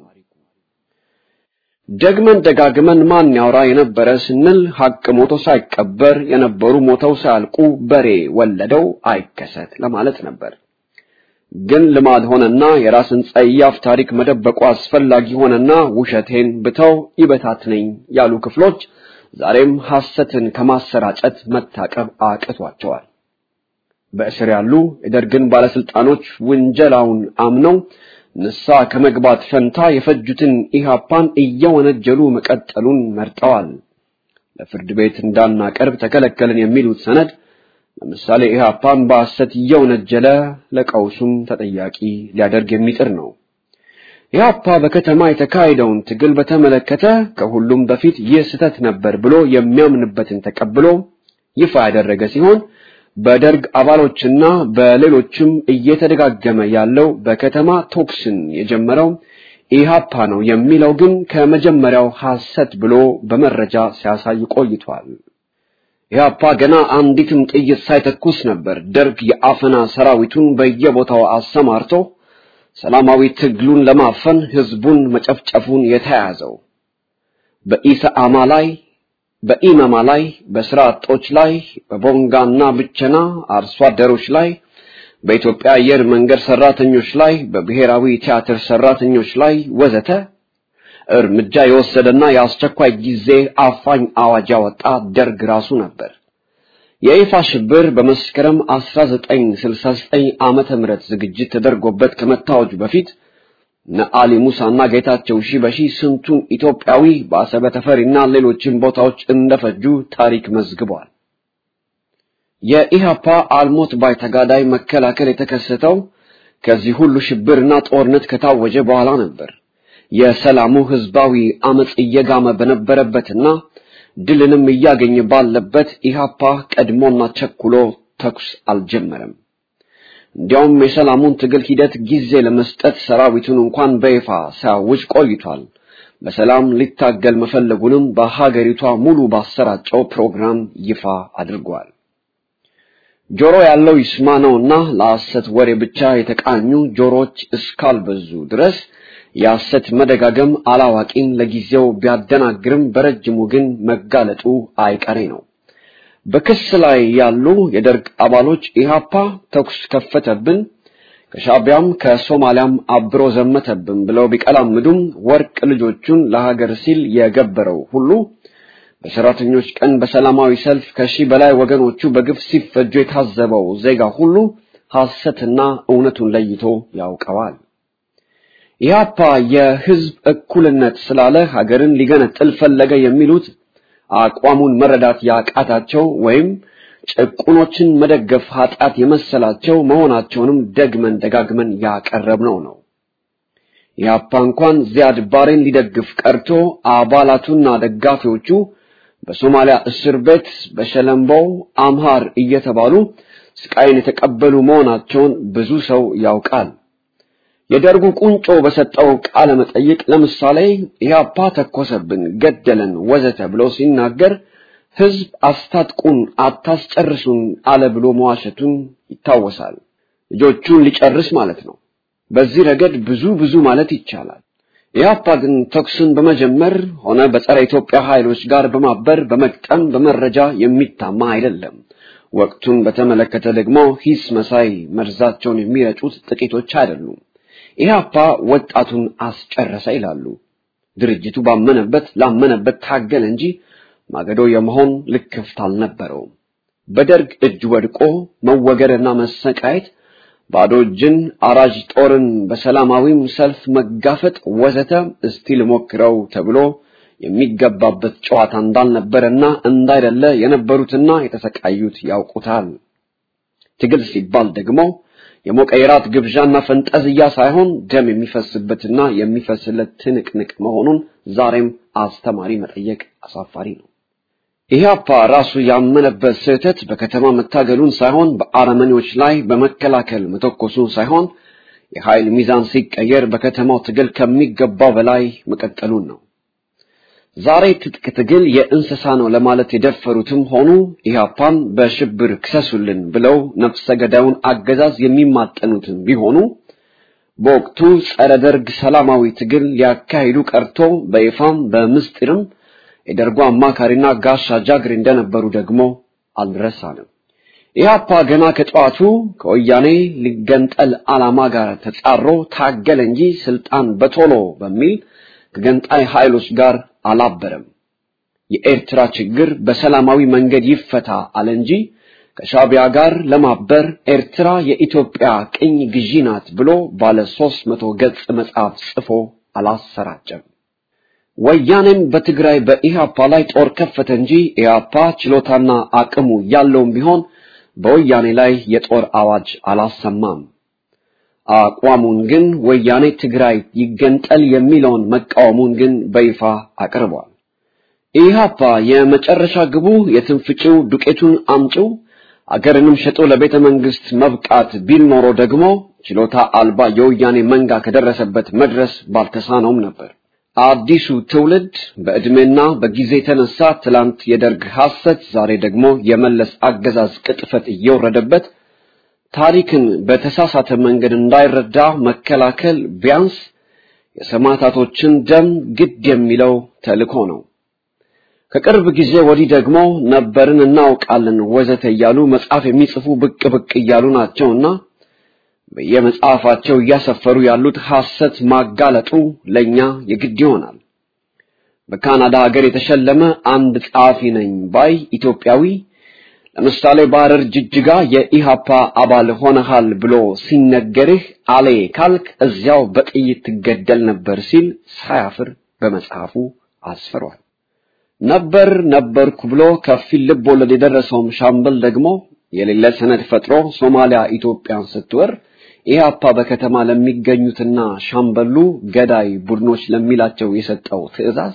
ደግመን ደጋግመን ማን ያወራ የነበረ ስንል ሐቅ ሞቶ ሳይቀበር የነበሩ ሞተው ሳያልቁ በሬ ወለደው አይከሰት ለማለት ነበር። ግን ልማድ ሆነና የራስን ጸያፍ ታሪክ መደበቁ አስፈላጊ ሆነና ውሸቴን ብተው ይበታትነኝ ያሉ ክፍሎች ዛሬም ሐሰትን ከማሰራጨት መታቀብ አቅቷቸዋል። በእስር ያሉ የደርግን ባለስልጣኖች ወንጀላውን አምነው ንሳ ከመግባት ፈንታ የፈጁትን ኢህአፓን እየወነጀሉ መቀጠሉን መርጠዋል። ለፍርድ ቤት እንዳናቀርብ ተከለከልን የሚሉት ሰነድ ለምሳሌ ኢህአፓን በሐሰት እየወነጀለ ለቀውሱም ተጠያቂ ሊያደርግ የሚጥር ነው። ኢህአፓ በከተማ የተካሄደውን ትግል በተመለከተ ከሁሉም በፊት ይህ ስህተት ነበር ብሎ የሚያምንበትን ተቀብሎ ይፋ ያደረገ ሲሆን በደርግ አባሎችና በሌሎችም እየተደጋገመ ያለው በከተማ ቶክስን የጀመረው ኢህአፓ ነው የሚለው ግን ከመጀመሪያው ሐሰት ብሎ በመረጃ ሲያሳይ ቆይቷል። ኢህአፓ ገና አንዲትም ጥይት ሳይተኩስ ነበር ደርግ የአፈና ሰራዊቱን በየቦታው አሰማርቶ ሰላማዊ ትግሉን ለማፈን ህዝቡን መጨፍጨፉን የተያዘው። በኢሰአማ ላይ በኢማማ ላይ በስራ አጦች ላይ በቦንጋና ብቸና አርሶ አደሮች ላይ በኢትዮጵያ አየር መንገድ ሰራተኞች ላይ በብሔራዊ ቲያትር ሰራተኞች ላይ ወዘተ እርምጃ የወሰደና የአስቸኳይ ጊዜ አፋኝ አዋጅ ያወጣ ደርግ ራሱ ነበር። የይፋ ሽብር በመስከረም 1969 ዓመተ ምህረት ዝግጅት ተደርጎበት ከመታወጁ በፊት ነአሊ ሙሳና ጌታቸው ሺበሺ ስንቱን ኢትዮጵያዊ በአሰበ ተፈሪና ሌሎችም ቦታዎች እንደፈጁ ታሪክ መዝግቧል። የኢህአፓ አልሞት ባይ ተጋዳይ መከላከል የተከሰተው ከዚህ ሁሉ ሽብርና ጦርነት ከታወጀ በኋላ ነበር። የሰላሙ ህዝባዊ አመጽ እየጋመ በነበረበትና ድልንም እያገኘ ባለበት ኢህአፓ ቀድሞና ቸኩሎ ተኩስ አልጀመረም። እንዲያውም የሰላሙን ትግል ሂደት ጊዜ ለመስጠት ሰራዊቱን እንኳን በይፋ ሳያውጅ ቆይቷል። በሰላም ሊታገል መፈለጉንም በሀገሪቷ ሙሉ ባሰራጨው ፕሮግራም ይፋ አድርጓል። ጆሮ ያለው ይስማ ነውና ለሐሰት ወሬ ብቻ የተቃኙ ጆሮች እስካልበዙ ድረስ የሐሰት መደጋገም አላዋቂን ለጊዜው ቢያደናግርም በረጅሙ ግን መጋለጡ አይቀሬ ነው። በክስ ላይ ያሉ የደርግ አባሎች ኢህአፓ ተኩስ ከፈተብን፣ ከሻቢያም ከሶማሊያም አብሮ ዘመተብን ብለው ቢቀላምዱም ወርቅ ልጆቹን ለሀገር ሲል የገበረው ሁሉ በሰራተኞች ቀን በሰላማዊ ሰልፍ ከሺህ በላይ ወገኖቹ በግፍ ሲፈጁ የታዘበው ዜጋ ሁሉ ሐሰትና እውነቱን ለይቶ ያውቀዋል። ኢህአፓ የህዝብ እኩልነት ስላለ ሀገርን ሊገነጥል ፈለገ የሚሉት አቋሙን መረዳት ያቃታቸው ወይም ጭቁኖችን መደገፍ ኃጢአት የመሰላቸው መሆናቸውንም ደግመን ደጋግመን ያቀረብነው ነው። ኢህአፓ እንኳን ዚያድ ባሬን ሊደግፍ ቀርቶ አባላቱና ደጋፊዎቹ በሶማሊያ እስር ቤት በሸለምበው አምሃር እየተባሉ ስቃይን የተቀበሉ መሆናቸውን ብዙ ሰው ያውቃል። የደርጉ ቁንጮ በሰጠው ቃለ መጠይቅ ለምሳሌ ኢህአፓ ተኮሰብን፣ ገደለን ወዘተ ብሎ ሲናገር ህዝብ አስታጥቁን አታስጨርሱን አለ ብሎ መዋሸቱን ይታወሳል። ልጆቹን ሊጨርስ ማለት ነው። በዚህ ረገድ ብዙ ማለት ይቻላል። ኢህአፓ ግን ተኩስን በመጀመር ሆነ በጸረ ኢትዮጵያ ኃይሎች ጋር በማበር በመቅጠም በመረጃ የሚታማ አይደለም። ወቅቱን በተመለከተ ደግሞ ሂስ መሳይ መርዛቸውን የሚረጩት ጥቂቶች አይደሉም። ኢህአፓ ወጣቱን አስጨረሰ ይላሉ። ድርጅቱ ላመነበት ታገለ እንጂ ማገዶ የመሆን ልክፍት አልነበረውም። በደርግ እጅ ወድቆ መወገርና መሰቃየት፣ ባዶ እጅን አራጅ ጦርን በሰላማዊም ሰልፍ መጋፈጥ ወዘተ እስቲ ልሞክረው ተብሎ የሚገባበት ጨዋታ እንዳልነበረና እንዳይደለ የነበሩትና የተሰቃዩት ያውቁታል። ትግል ሲባል ደግሞ የሞቀ የራት ግብዣና ፈንጠዝያ ሳይሆን ደም የሚፈስበትና የሚፈስለት ትንቅንቅ መሆኑን ዛሬም አስተማሪ መጠየቅ አሳፋሪ ነው። ኢህአፓ ራሱ ያመነበት ስህተት በከተማ መታገሉን ሳይሆን በአረመኔዎች ላይ በመከላከል መተኮሱን ሳይሆን የኃይል ሚዛን ሲቀየር በከተማው ትግል ከሚገባው በላይ መቀጠሉን ነው። ዛሬ ትጥቅ ትግል የእንስሳ ነው ለማለት የደፈሩትም ሆኑ ኢህአፓን በሽብር ክሰሱልን ብለው ነፍሰ ገዳዩን አገዛዝ የሚማጠኑትም ቢሆኑ በወቅቱ ጸረ ደርግ ሰላማዊ ትግል ሊያካሂዱ ቀርቶ በይፋም በምስጢርም የደርጉ አማካሪና ጋሻ ጃግሬ እንደነበሩ ደግሞ አልረሳንም። ኢህአፓ ገና ከጠዋቱ ከወያኔ ሊገንጠል ዓላማ ጋር ተጻሮ ታገለ እንጂ ስልጣን በቶሎ በሚል ከገንጣይ ኃይሎች ጋር አላበረም። የኤርትራ ችግር በሰላማዊ መንገድ ይፈታ አለ እንጂ ከሻቢያ ጋር ለማበር ኤርትራ የኢትዮጵያ ቅኝ ግዢ ናት ብሎ ባለ 300 ገጽ መጽሐፍ ጽፎ አላሰራጨም። ወያኔም በትግራይ በኢህአፓ ላይ ጦር ከፈተ እንጂ ኢህአፓ ችሎታና አቅሙ ያለውም ቢሆን በወያኔ ላይ የጦር አዋጅ አላሰማም። አቋሙን ግን ወያኔ ትግራይ ይገንጠል የሚለውን መቃወሙን ግን በይፋ አቅርቧል። ኢህአፓ የመጨረሻ ግቡ የትንፍጭው ዱቄቱን አምጪው አገርንም ሸጦ ለቤተ መንግስት መብቃት ቢል ኖሮ ደግሞ ችሎታ አልባ የወያኔ መንጋ ከደረሰበት መድረስ ባልተሳነውም ነበር። አዲሱ ትውልድ በእድሜና በጊዜ የተነሳ ትላንት የደርግ ሐሰት ዛሬ ደግሞ የመለስ አገዛዝ ቅጥፈት እየወረደበት ታሪክን በተሳሳተ መንገድ እንዳይረዳ መከላከል ቢያንስ የሰማዕታቶችን ደም ግድ የሚለው ተልእኮ ነው። ከቅርብ ጊዜ ወዲህ ደግሞ ነበርን እናውቃለን ወዘተ እያሉ መጽሐፍ የሚጽፉ ብቅ እያሉ ናቸውና በየመጽሐፋቸው እያሰፈሩ ያሉት ሐሰት ማጋለጡ ለኛ የግድ ይሆናል። በካናዳ ሀገር የተሸለመ አንድ ጸሐፊ ነኝ ባይ ኢትዮጵያዊ ለምሳሌ ባረር ጅጅጋ የኢሃፓ አባል ሆነሃል ብሎ ሲነገርህ አሌ ካልክ እዚያው በጥይት ትገደል ነበር ሲል ሳያፍር በመጽሐፉ አስፈሯል። ነበርኩ ብሎ ከፊል ልብ ወለድ የደረሰውም ሻምበል ደግሞ የሌለ ሰነድ ፈጥሮ ሶማሊያ ኢትዮጵያን ስትወር ኢሃፓ በከተማ ለሚገኙትና ሻምበሉ ገዳይ ቡድኖች ለሚላቸው የሰጠው ትዕዛዝ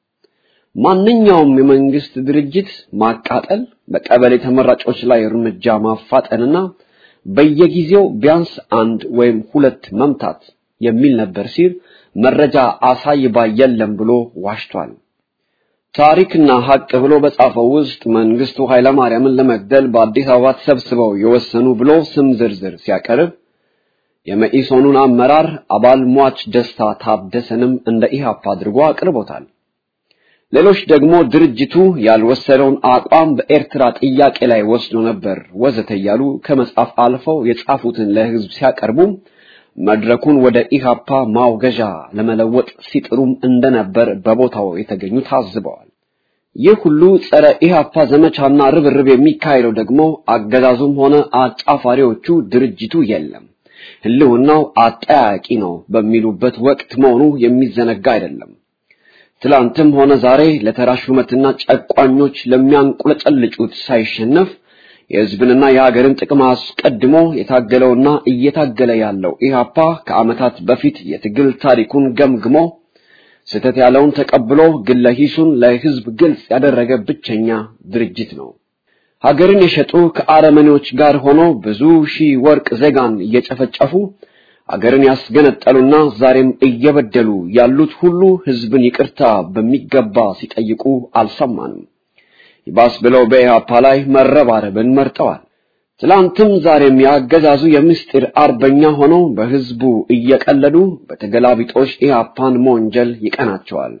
ማንኛውም የመንግስት ድርጅት ማቃጠል፣ በቀበሌ ተመራጮች ላይ እርምጃ ማፋጠንና በየጊዜው ቢያንስ 1 ወይም 2 መምታት የሚል ነበር ሲል መረጃ አሳይባ የለም ብሎ ዋሽቷል። ታሪክና ሀቅ ብሎ በጻፈው ውስጥ መንግስቱ ኃይለማርያምን ለመግደል በአዲስ አበባ ተሰብስበው የወሰኑ ብሎ ስም ዝርዝር ሲያቀርብ የመኢሶኑን አመራር አባል ሟች ደስታ ታደሰንም እንደ ኢህአፓ አድርጎ አቅርቦታል። ሌሎች ደግሞ ድርጅቱ ያልወሰደውን አቋም በኤርትራ ጥያቄ ላይ ወስዶ ነበር ወዘተ ያሉ ከመጻፍ አልፈው የጻፉትን ለህዝብ ሲያቀርቡ መድረኩን ወደ ኢህአፓ ማውገዣ ለመለወጥ ሲጥሩም እንደነበር በቦታው የተገኙ ታዝበዋል። ይህ ሁሉ ጸረ ኢህአፓ ዘመቻና ርብርብ የሚካሄደው ደግሞ አገዛዙም ሆነ አጫፋሪዎቹ ድርጅቱ የለም ህልውናው አጠያቂ ነው በሚሉበት ወቅት መሆኑ የሚዘነጋ አይደለም። ትላንትም ሆነ ዛሬ ለተራሹመትና ጨቋኞች ለሚያንቁለጨልጩት ሳይሸነፍ የህዝብንና የሀገርን ጥቅም አስቀድሞ የታገለውና እየታገለ ያለው ኢህአፓ ከዓመታት በፊት የትግል ታሪኩን ገምግሞ ስህተት ያለውን ተቀብሎ ግለሂሱን ለህዝብ ግልጽ ያደረገ ብቸኛ ድርጅት ነው። ሀገርን የሸጡ ከአረመኔዎች ጋር ሆኖ ብዙ ሺህ ወርቅ ዜጋን እየጨፈጨፉ ሀገርን ያስገነጠሉና ዛሬም እየበደሉ ያሉት ሁሉ ህዝብን ይቅርታ በሚገባ ሲጠይቁ አልሰማንም። ይባስ ብለው በኢህአፓ ላይ መረባረብን መርጠዋል። ትላንትም ዛሬም ያገዛዙ የምስጢር አርበኛ ሆነው በህዝቡ እየቀለዱ በተገላቢጦሽ ኢህአፓን መወንጀል ይቀናቸዋል።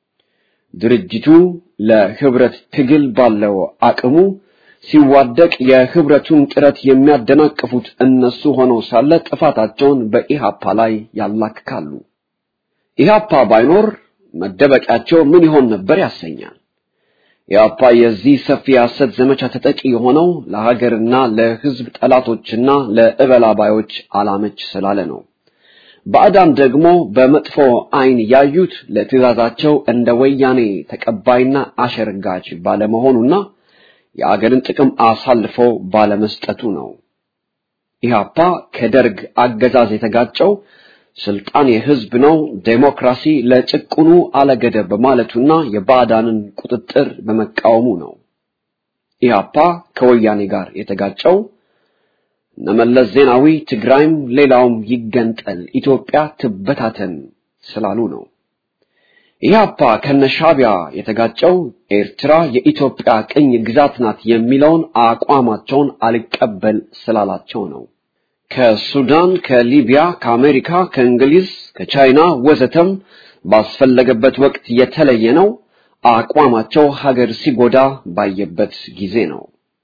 ድርጅቱ ለህብረት ትግል ባለው አቅሙ ሲዋደቅ የህብረቱን ጥረት የሚያደናቅፉት እነሱ ሆነው ሳለ ጥፋታቸውን በኢህአፓ ላይ ያላክካሉ። ኢህአፓ ባይኖር መደበቂያቸው ምን ይሆን ነበር ያሰኛል። ኢህአፓ የዚህ ሰፊ ሐሰት ዘመቻ ተጠቂ የሆነው ለሀገርና ለህዝብ ጠላቶችና ለእበላባዮች አላመች ስላለ ነው። ባዕዳን ደግሞ በመጥፎ አይን ያዩት ለትዕዛዛቸው እንደ ወያኔ ተቀባይና አሸርጋጅ ባለመሆኑና የአገርን ጥቅም አሳልፎ ባለመስጠቱ ነው። ኢህአፓ ከደርግ አገዛዝ የተጋጨው ስልጣን የህዝብ ነው፣ ዴሞክራሲ ለጭቁኑ አለገደብ በማለቱና የባዕዳንን ቁጥጥር በመቃወሙ ነው። ኢህአፓ ከወያኔ ጋር የተጋጨው እነመለስ ዜናዊ ትግራይም ሌላውም ይገንጠል ኢትዮጵያ ትበታተን ስላሉ ነው። ኢህአፓ ከነሻቢያ የተጋጨው ኤርትራ የኢትዮጵያ ቅኝ ግዛት ናት የሚለውን አቋማቸውን አልቀበል ስላላቸው ነው። ከሱዳን፣ ከሊቢያ፣ ከአሜሪካ፣ ከእንግሊዝ፣ ከቻይና ወዘተም ባስፈለገበት ወቅት የተለየ ነው። አቋማቸው ሀገር ሲጎዳ ባየበት ጊዜ ነው።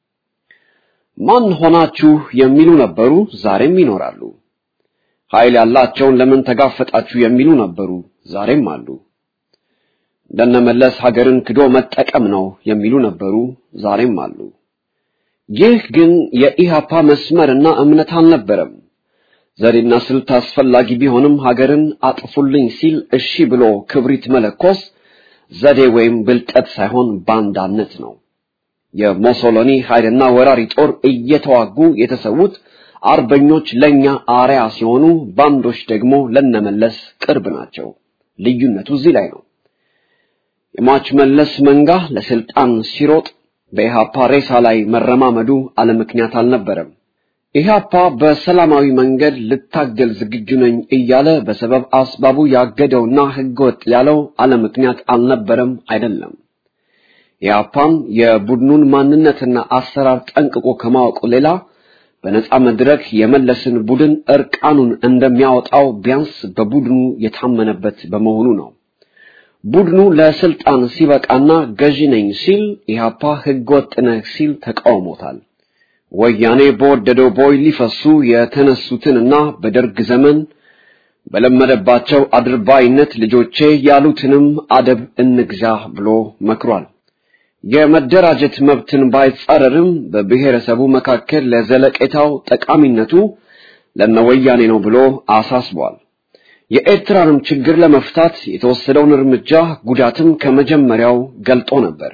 ማን ሆናችሁ የሚሉ ነበሩ፣ ዛሬም ይኖራሉ። ኃይል ያላቸውን ለምን ተጋፈጣችሁ የሚሉ ነበሩ፣ ዛሬም አሉ። ለነመለስ ሀገርን ክዶ መጠቀም ነው የሚሉ ነበሩ፣ ዛሬም አሉ። ይህ ግን የኢህአፓ መስመርና እምነት አልነበረም። ዘዴና ስልት አስፈላጊ ቢሆንም ሀገርን አጥፉልኝ ሲል እሺ ብሎ ክብሪት መለኮስ ዘዴ ወይም ብልጠት ሳይሆን ባንዳነት ነው። የሞሶሎኒ ኃይልና ወራሪ ጦር እየተዋጉ የተሰዉት አርበኞች ለኛ አርያ ሲሆኑ ባንዶች ደግሞ ለነመለስ ቅርብ ናቸው። ልዩነቱ እዚህ ላይ ነው። የማች መለስ መንጋ ለስልጣን ሲሮጥ በኢህአፓ ሬሳ ላይ መረማመዱ አለምክንያት አልነበረም። ኢህአፓ በሰላማዊ መንገድ ልታገል ዝግጁ ነኝ እያለ በሰበብ አስባቡ ያገደውና ህገወጥ ያለው አለምክንያት አልነበረም አይደለም። ኢህአፓም የቡድኑን ማንነትና አሰራር ጠንቅቆ ከማወቁ ሌላ በነጻ መድረክ የመለስን ቡድን እርቃኑን እንደሚያወጣው ቢያንስ በቡድኑ የታመነበት በመሆኑ ነው። ቡድኑ ለስልጣን ሲበቃና ገዢ ነኝ ሲል ኢህአፓ ህገወጥ ነህ ሲል ተቃውሞታል። ወያኔ በወደደው ቦይ ሊፈሱ የተነሱትንና በደርግ ዘመን በለመደባቸው አድርባይነት ልጆቼ ያሉትንም አደብ እንግዛ ብሎ መክሯል። የመደራጀት መብትን ባይጻረርም በብሔረሰቡ መካከል ለዘለቄታው ጠቃሚነቱ ለነወያኔ ነው ብሎ አሳስቧል። የኤርትራንም ችግር ለመፍታት የተወሰደውን እርምጃ ጉዳትም ከመጀመሪያው ገልጦ ነበር።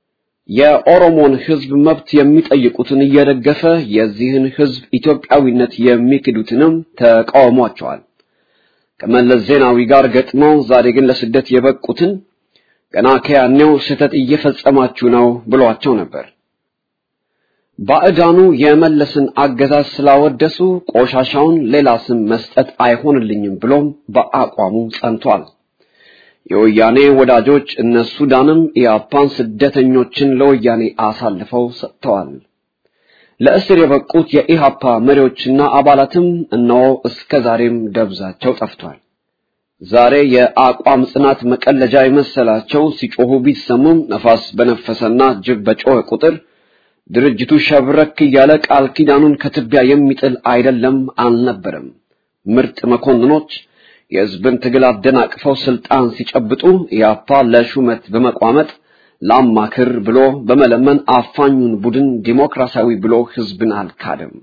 የኦሮሞን ህዝብ መብት የሚጠይቁትን እየደገፈ የዚህን ህዝብ ኢትዮጵያዊነት የሚክዱትንም ተቃውሟቸዋል። ከመለስ ዜናዊ ጋር ገጥመው ዛሬ ግን ለስደት የበቁትን ገና ከያኔው ስህተት እየፈጸማችሁ ነው ብሏቸው ነበር። ባዕዳኑ የመለስን አገዛዝ ስላወደሱ ቆሻሻውን ሌላ ስም መስጠት አይሆንልኝም ብሎም በአቋሙ ጸንቷል። የወያኔ ወዳጆች እነ ሱዳንም ኢያፓን ስደተኞችን ለወያኔ አሳልፈው ሰጥተዋል። ለእስር የበቁት የኢሃፓ መሪዎችና አባላትም እነሆ እስከዛሬም ደብዛቸው ጠፍቷል። ዛሬ የአቋም ጽናት መቀለጃ የመሰላቸው ሲጮሁ ቢሰሙም ነፋስ በነፈሰና ጅብ በጮኸ ቁጥር ድርጅቱ ሸብረክ እያለ ቃል ኪዳኑን ከትቢያ የሚጥል አይደለም አልነበረም። ምርጥ መኮንኖች የሕዝብን ትግል አደናቅፈው ስልጣን ሲጨብጡ ኢያፓ ለሹመት በመቋመጥ ላማክር ብሎ በመለመን አፋኙን ቡድን ዲሞክራሲያዊ ብሎ ሕዝብን አልካደም።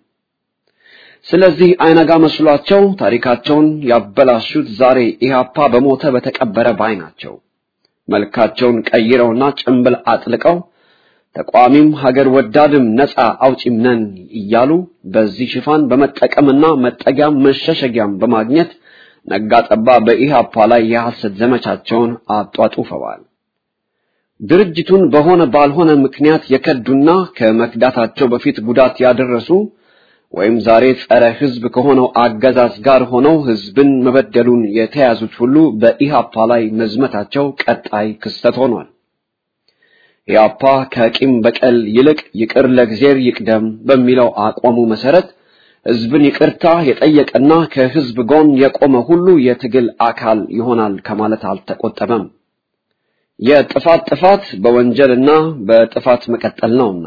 ስለዚህ አይነጋ መስሏቸው ታሪካቸውን ያበላሹት ዛሬ ኢያፓ በሞተ በተቀበረ ባይ ናቸው። መልካቸውን ቀይረውና ጭንብል አጥልቀው ተቋሚም ሀገር ወዳድም ነፃ አውጪም ነን እያሉ በዚህ ሽፋን በመጠቀምና መጠጊያም መሸሸጊያም በማግኘት ነጋጠባ በኢሃፓ ላይ የሐሰት ዘመቻቸውን አጧጡፈዋል። ድርጅቱን በሆነ ባልሆነ ምክንያት የከዱና ከመክዳታቸው በፊት ጉዳት ያደረሱ ወይም ዛሬ ጸረ ሕዝብ ከሆነው አገዛዝ ጋር ሆነው ሕዝብን መበደሉን የተያዙት ሁሉ በኢሃፓ ላይ መዝመታቸው ቀጣይ ክስተት ሆኗል። ኢያፓ ከቂም በቀል ይልቅ ይቅር ለእግዚአብሔር ይቅደም በሚለው አቋሙ መሰረት ሕዝብን ይቅርታ የጠየቀና ከሕዝብ ጎን የቆመ ሁሉ የትግል አካል ይሆናል ከማለት አልተቆጠበም። የጥፋት ጥፋት በወንጀልና በጥፋት መቀጠል ነውና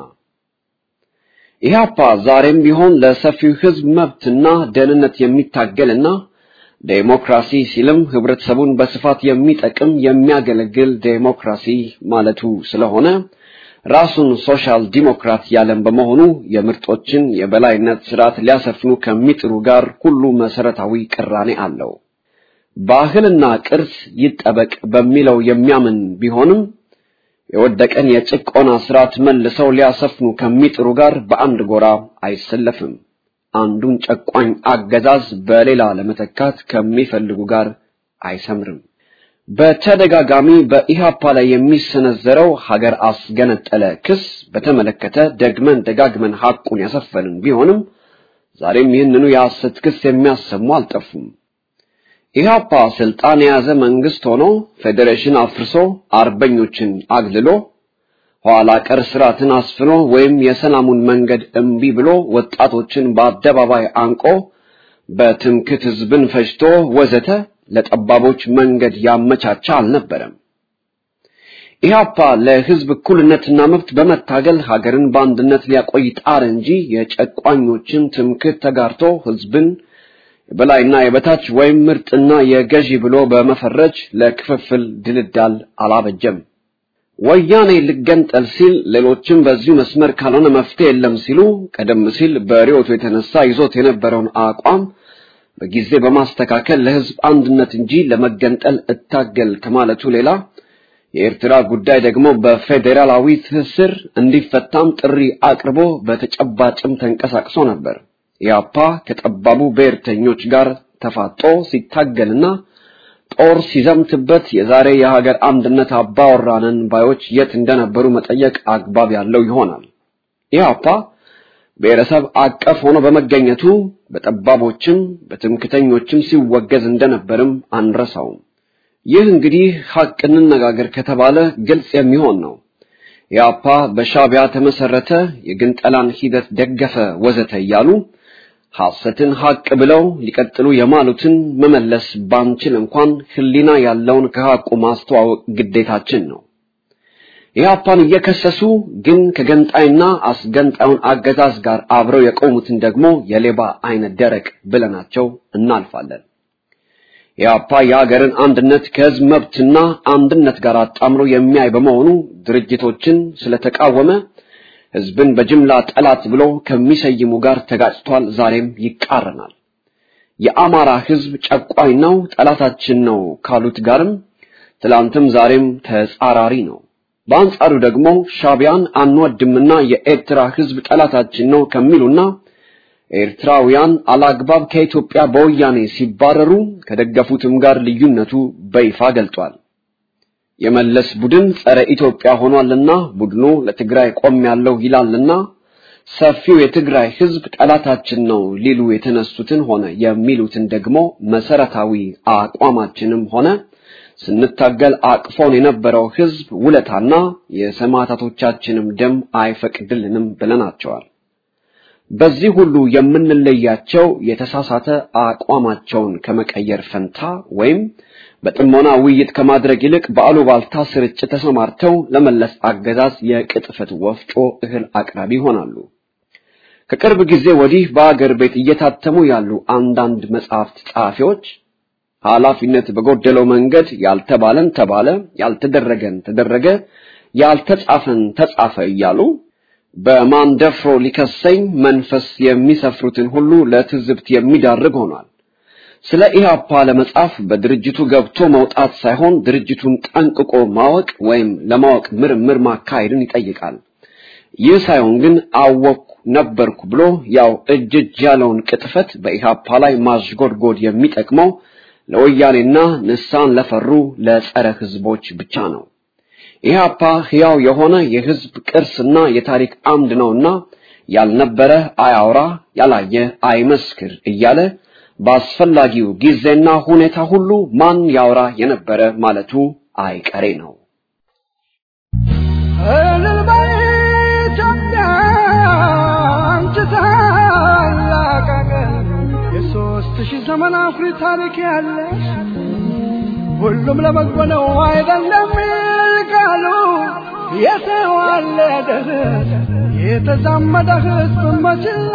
ኢያፓ ዛሬም ቢሆን ለሰፊው ሕዝብ መብትና ደህንነት የሚታገልና ዴሞክራሲ ሲልም ህብረተሰቡን በስፋት የሚጠቅም የሚያገለግል ዴሞክራሲ ማለቱ ስለሆነ ራሱን ሶሻል ዲሞክራት ያለም በመሆኑ የምርጦችን የበላይነት ስርዓት ሊያሰፍኑ ከሚጥሩ ጋር ሁሉ መሰረታዊ ቅራኔ አለው። ባህልና ቅርስ ይጠበቅ በሚለው የሚያምን ቢሆንም የወደቀን የጭቆና ስርዓት መልሰው ሊያሰፍኑ ከሚጥሩ ጋር በአንድ ጎራ አይሰለፍም። አንዱን ጨቋኝ አገዛዝ በሌላ ለመተካት ከሚፈልጉ ጋር አይሰምርም። በተደጋጋሚ በኢሃፓ ላይ የሚሰነዘረው ሀገር አስገነጠለ ክስ በተመለከተ ደግመን ደጋግመን ሐቁን ያሰፈንን ቢሆንም ዛሬም ይህንኑ የሐሰት ክስ የሚያሰሙ አልጠፉም። ኢሃፓ ስልጣን የያዘ መንግስት ሆኖ ፌዴሬሽን አፍርሶ አርበኞችን አግልሎ ኋላ ቀር ስርዓትን አስፍኖ ወይም የሰላሙን መንገድ እምቢ ብሎ ወጣቶችን በአደባባይ አንቆ በትምክህት ህዝብን ፈጅቶ ወዘተ ለጠባቦች መንገድ ያመቻቻ አልነበረም። ኢሃፓ ለህዝብ እኩልነትና መብት በመታገል ሀገርን በአንድነት ሊያቆይ ጣር እንጂ የጨቋኞችን ትምክህት ተጋርቶ ህዝብን የበላይና የበታች ወይም ምርጥና የገዢ ብሎ በመፈረጅ ለክፍፍል ድልዳል አላበጀም። ወያኔ ልገንጠል ሲል ሌሎችም በዚሁ መስመር ካልሆነ መፍትሄ የለም ሲሉ ቀደም ሲል በሪዮቱ የተነሳ ይዞት የነበረውን አቋም በጊዜ በማስተካከል ለህዝብ አንድነት እንጂ ለመገንጠል እታገል ከማለቱ ሌላ የኤርትራ ጉዳይ ደግሞ በፌዴራላዊ ትስስር እንዲፈታም ጥሪ አቅርቦ በተጨባጭም ተንቀሳቅሶ ነበር። ኢያፓ ከጠባቡ ብሔርተኞች ጋር ተፋጦ ሲታገልና ጦር ሲዘምትበት የዛሬ የሀገር አንድነት አባወራንን ባዮች የት እንደነበሩ መጠየቅ አግባብ ያለው ይሆናል። ኢያፓ ብሔረሰብ አቀፍ ሆኖ በመገኘቱ በጠባቦችም በትምክተኞችም ሲወገዝ እንደነበርም አንረሳውም። ይህ እንግዲህ ሐቅ እንነጋገር ከተባለ ግልጽ የሚሆን ነው። ኢያፓ በሻዕቢያ ተመሰረተ፣ የግንጠላን ሂደት ደገፈ ወዘተ እያሉ ሐሰትን ሐቅ ብለው ሊቀጥሉ የማሉትን መመለስ ባንችል እንኳን ህሊና ያለውን ከሐቁ ማስተዋወቅ ግዴታችን ነው። ኢያፓን እየከሰሱ ግን ከገንጣይና አስገንጣዩን አገዛዝ ጋር አብረው የቆሙትን ደግሞ የሌባ አይነት ደረቅ ብለናቸው እናልፋለን። ኢያፓ የሀገርን አንድነት ከህዝብ መብትና አንድነት ጋር አጣምሮ የሚያይ በመሆኑ ድርጅቶችን ስለተቃወመ ህዝብን በጅምላ ጠላት ብሎ ከሚሰይሙ ጋር ተጋጭቷል። ዛሬም ይቃረናል። የአማራ ህዝብ ጨቋኝ ነው፣ ጠላታችን ነው ካሉት ጋርም ትላንትም ዛሬም ተጻራሪ ነው። በአንጻሩ ደግሞ ሻዕቢያን አንወድምና የኤርትራ ህዝብ ጠላታችን ነው ከሚሉና ኤርትራውያን አላግባብ ከኢትዮጵያ በወያኔ ሲባረሩ ከደገፉትም ጋር ልዩነቱ በይፋ ገልጧል። የመለስ ቡድን ጸረ ኢትዮጵያ ሆኗልና ቡድኑ ለትግራይ ቆም ያለው ይላልና ሰፊው የትግራይ ህዝብ ጠላታችን ነው ሊሉ የተነሱትን ሆነ የሚሉትን ደግሞ መሰረታዊ አቋማችንም ሆነ ስንታገል አቅፎን የነበረው ህዝብ ውለታና የሰማዕታቶቻችንም ደም አይፈቅድልንም ብለናቸዋል። በዚህ ሁሉ የምንለያቸው የተሳሳተ አቋማቸውን ከመቀየር ፈንታ ወይም በጥሞና ውይይት ከማድረግ ይልቅ በአሉባልታ ስርጭት ተሰማርተው ለመለስ አገዛዝ የቅጥፈት ወፍጮ እህል አቅራቢ ይሆናሉ። ከቅርብ ጊዜ ወዲህ በአገር ቤት እየታተሙ ያሉ አንዳንድ መጻሕፍት ጸሐፊዎች ኃላፊነት በጎደለው መንገድ ያልተባለን ተባለ፣ ያልተደረገን ተደረገ፣ ያልተጻፈን ተጻፈ እያሉ በማንደፍሮ ሊከሰኝ መንፈስ የሚሰፍሩትን ሁሉ ለትዝብት የሚዳርግ ሆኗል። ስለ ኢህአፓ ለመጻፍ በድርጅቱ ገብቶ መውጣት ሳይሆን ድርጅቱን ጠንቅቆ ማወቅ ወይም ለማወቅ ምርምር ማካሄድን ይጠይቃል። ይህ ሳይሆን ግን አወቅኩ ነበርኩ ብሎ ያው እጅ ያለውን ቅጥፈት በኢህአፓ ላይ ማሽጎድጎድ የሚጠቅመው ለወያኔና ንሳን ለፈሩ ለጸረ ህዝቦች ብቻ ነው። ኢህአፓ ሕያው የሆነ የህዝብ ቅርስና የታሪክ አምድ ነውና ያልነበረ አያውራ፣ ያላየ አይመስክር እያለ በአስፈላጊው ጊዜና ሁኔታ ሁሉ ማን ያውራ የነበረ ማለቱ አይቀሬ ነው። የሶስት ሺህ ዘመን አፍሪ ታሪክ ያለሽ ሁሉም ለበጎ ነው አይደለም ቃሉ የተዋለደ የተዛመደ ህዝብ መችላ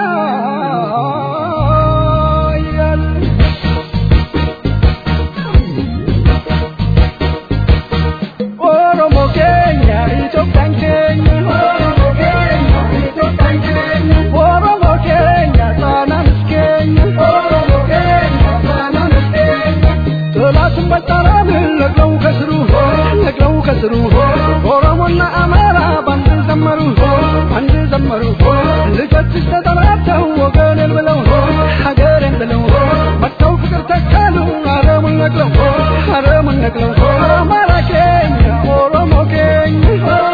ኦሮሞ ኬኛ ኢትዮጵያን ኬኛ ኦሮሞ ኬኛ ኢትዮጵያን ኬኛ ኦሮሞ ኬኛ ጣናንስ ኬኛ ኦሮሞ ኬኛ ጣናንስ ኬኛ ጥላትን በጣራን ለቅለው ከስሩ ኦሮሞና አማራ ባንድ ዘመሩ ልጆችሽ ተጠራርተው ወገኔን ብለው ሀገሬን ብለው መጥተው ፍቅር ተካሉ አረሙን ነቅለው አማራ ኬኛ ኦሮሞ ኬኛ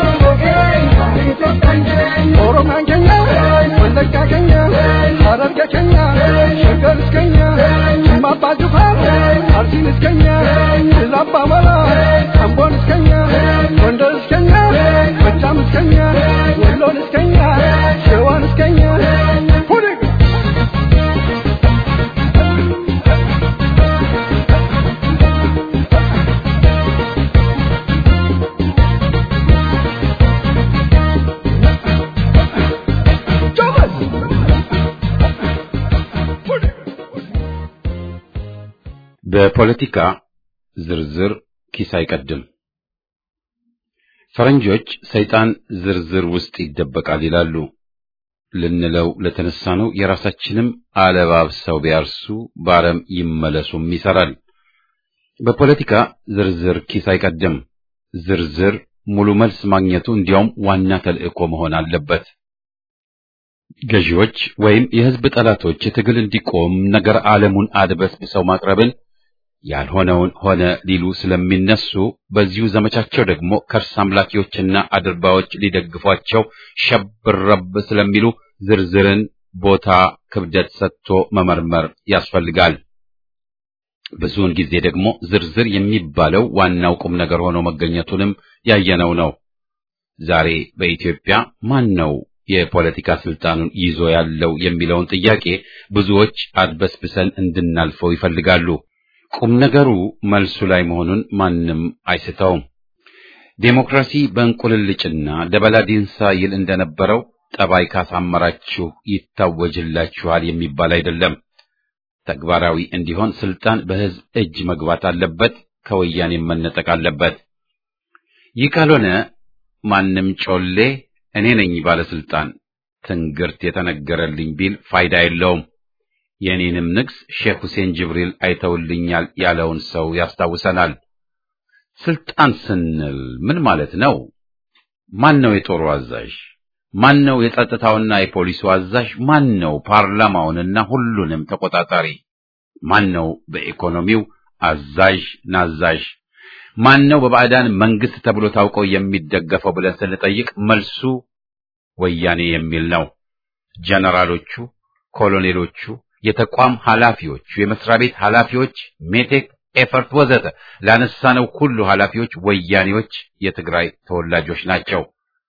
ኢትዮጵያን ኬኛ ኦሮሞን ኬኛ ወለጋ ኬኛ ሐረርጌ ኬኛ ሸገር ኬኛ ማባ ጅፋር አርሲን ኬኛ ላባ ወላ አምቦን ኬኛ ጎንደር ኬኛ ጎጃም ኬኛ ወሎን ኬኛ ሸዋን ኬኛ ሁሉ በፖለቲካ ዝርዝር ኪስ አይቀድም። ፈረንጆች ሰይጣን ዝርዝር ውስጥ ይደበቃል ይላሉ። ልንለው ለተነሳነው የራሳችንም አለባብሰው ቢያርሱ ባረም ይመለሱም ይሰራል። በፖለቲካ ዝርዝር ኪስ አይቀድም። ዝርዝር ሙሉ መልስ ማግኘቱ እንዲያውም ዋና ተልእኮ መሆን አለበት። ገዢዎች ወይም የህዝብ ጠላቶች ትግል እንዲቆም ነገር ዓለሙን አድበስብሰው ማቅረብን ያልሆነውን ሆነ ሊሉ ስለሚነሱ በዚሁ ዘመቻቸው ደግሞ ከርስ አምላኪዎችና አድርባዎች ሊደግፏቸው ሸብረብ ስለሚሉ ዝርዝርን ቦታ ክብደት ሰጥቶ መመርመር ያስፈልጋል። ብዙውን ጊዜ ደግሞ ዝርዝር የሚባለው ዋናው ቁም ነገር ሆኖ መገኘቱንም ያየነው ነው። ዛሬ በኢትዮጵያ ማን ነው የፖለቲካ ስልጣኑን ይዞ ያለው የሚለውን ጥያቄ ብዙዎች አድበስብሰን እንድናልፈው ይፈልጋሉ። ቁም ነገሩ መልሱ ላይ መሆኑን ማንም አይስተውም። ዴሞክራሲ በእንቁልልጭና ደበላ ዲንሳ ይል እንደነበረው ጠባይ ካሳመራችሁ ይታወጅላችኋል የሚባል አይደለም። ተግባራዊ እንዲሆን ስልጣን በህዝብ እጅ መግባት አለበት፣ ከወያኔ መነጠቅ አለበት። ይህ ካልሆነ ማንም ጮሌ እኔ ነኝ ባለስልጣን ትንግርት የተነገረልኝ ቢል ፋይዳ የለውም። የኔንም ንግስ ሼክ ሁሴን ጅብሪል አይተውልኛል ያለውን ሰው ያስታውሰናል። ስልጣን ስንል ምን ማለት ነው? ማን ነው የጦሩ አዛዥ? ማን ነው የጸጥታውና የፖሊሱ አዛዥ? ማን ነው ፓርላማውንና ሁሉንም ተቆጣጣሪ? ማን ነው በኢኮኖሚው አዛዥ ናዛዥ? ማን ነው በባዕዳን መንግስት ተብሎ ታውቆ የሚደገፈው ብለን ስንጠይቅ መልሱ ወያኔ የሚል ነው። ጀነራሎቹ፣ ኮሎኔሎቹ፣ የተቋም ኃላፊዎቹ፣ የመስሪያ ቤት ኃላፊዎች፣ ሜቴክ፣ ኤፈርት ወዘተ ላነሳነው ሁሉ ኃላፊዎች ወያኔዎች የትግራይ ተወላጆች ናቸው።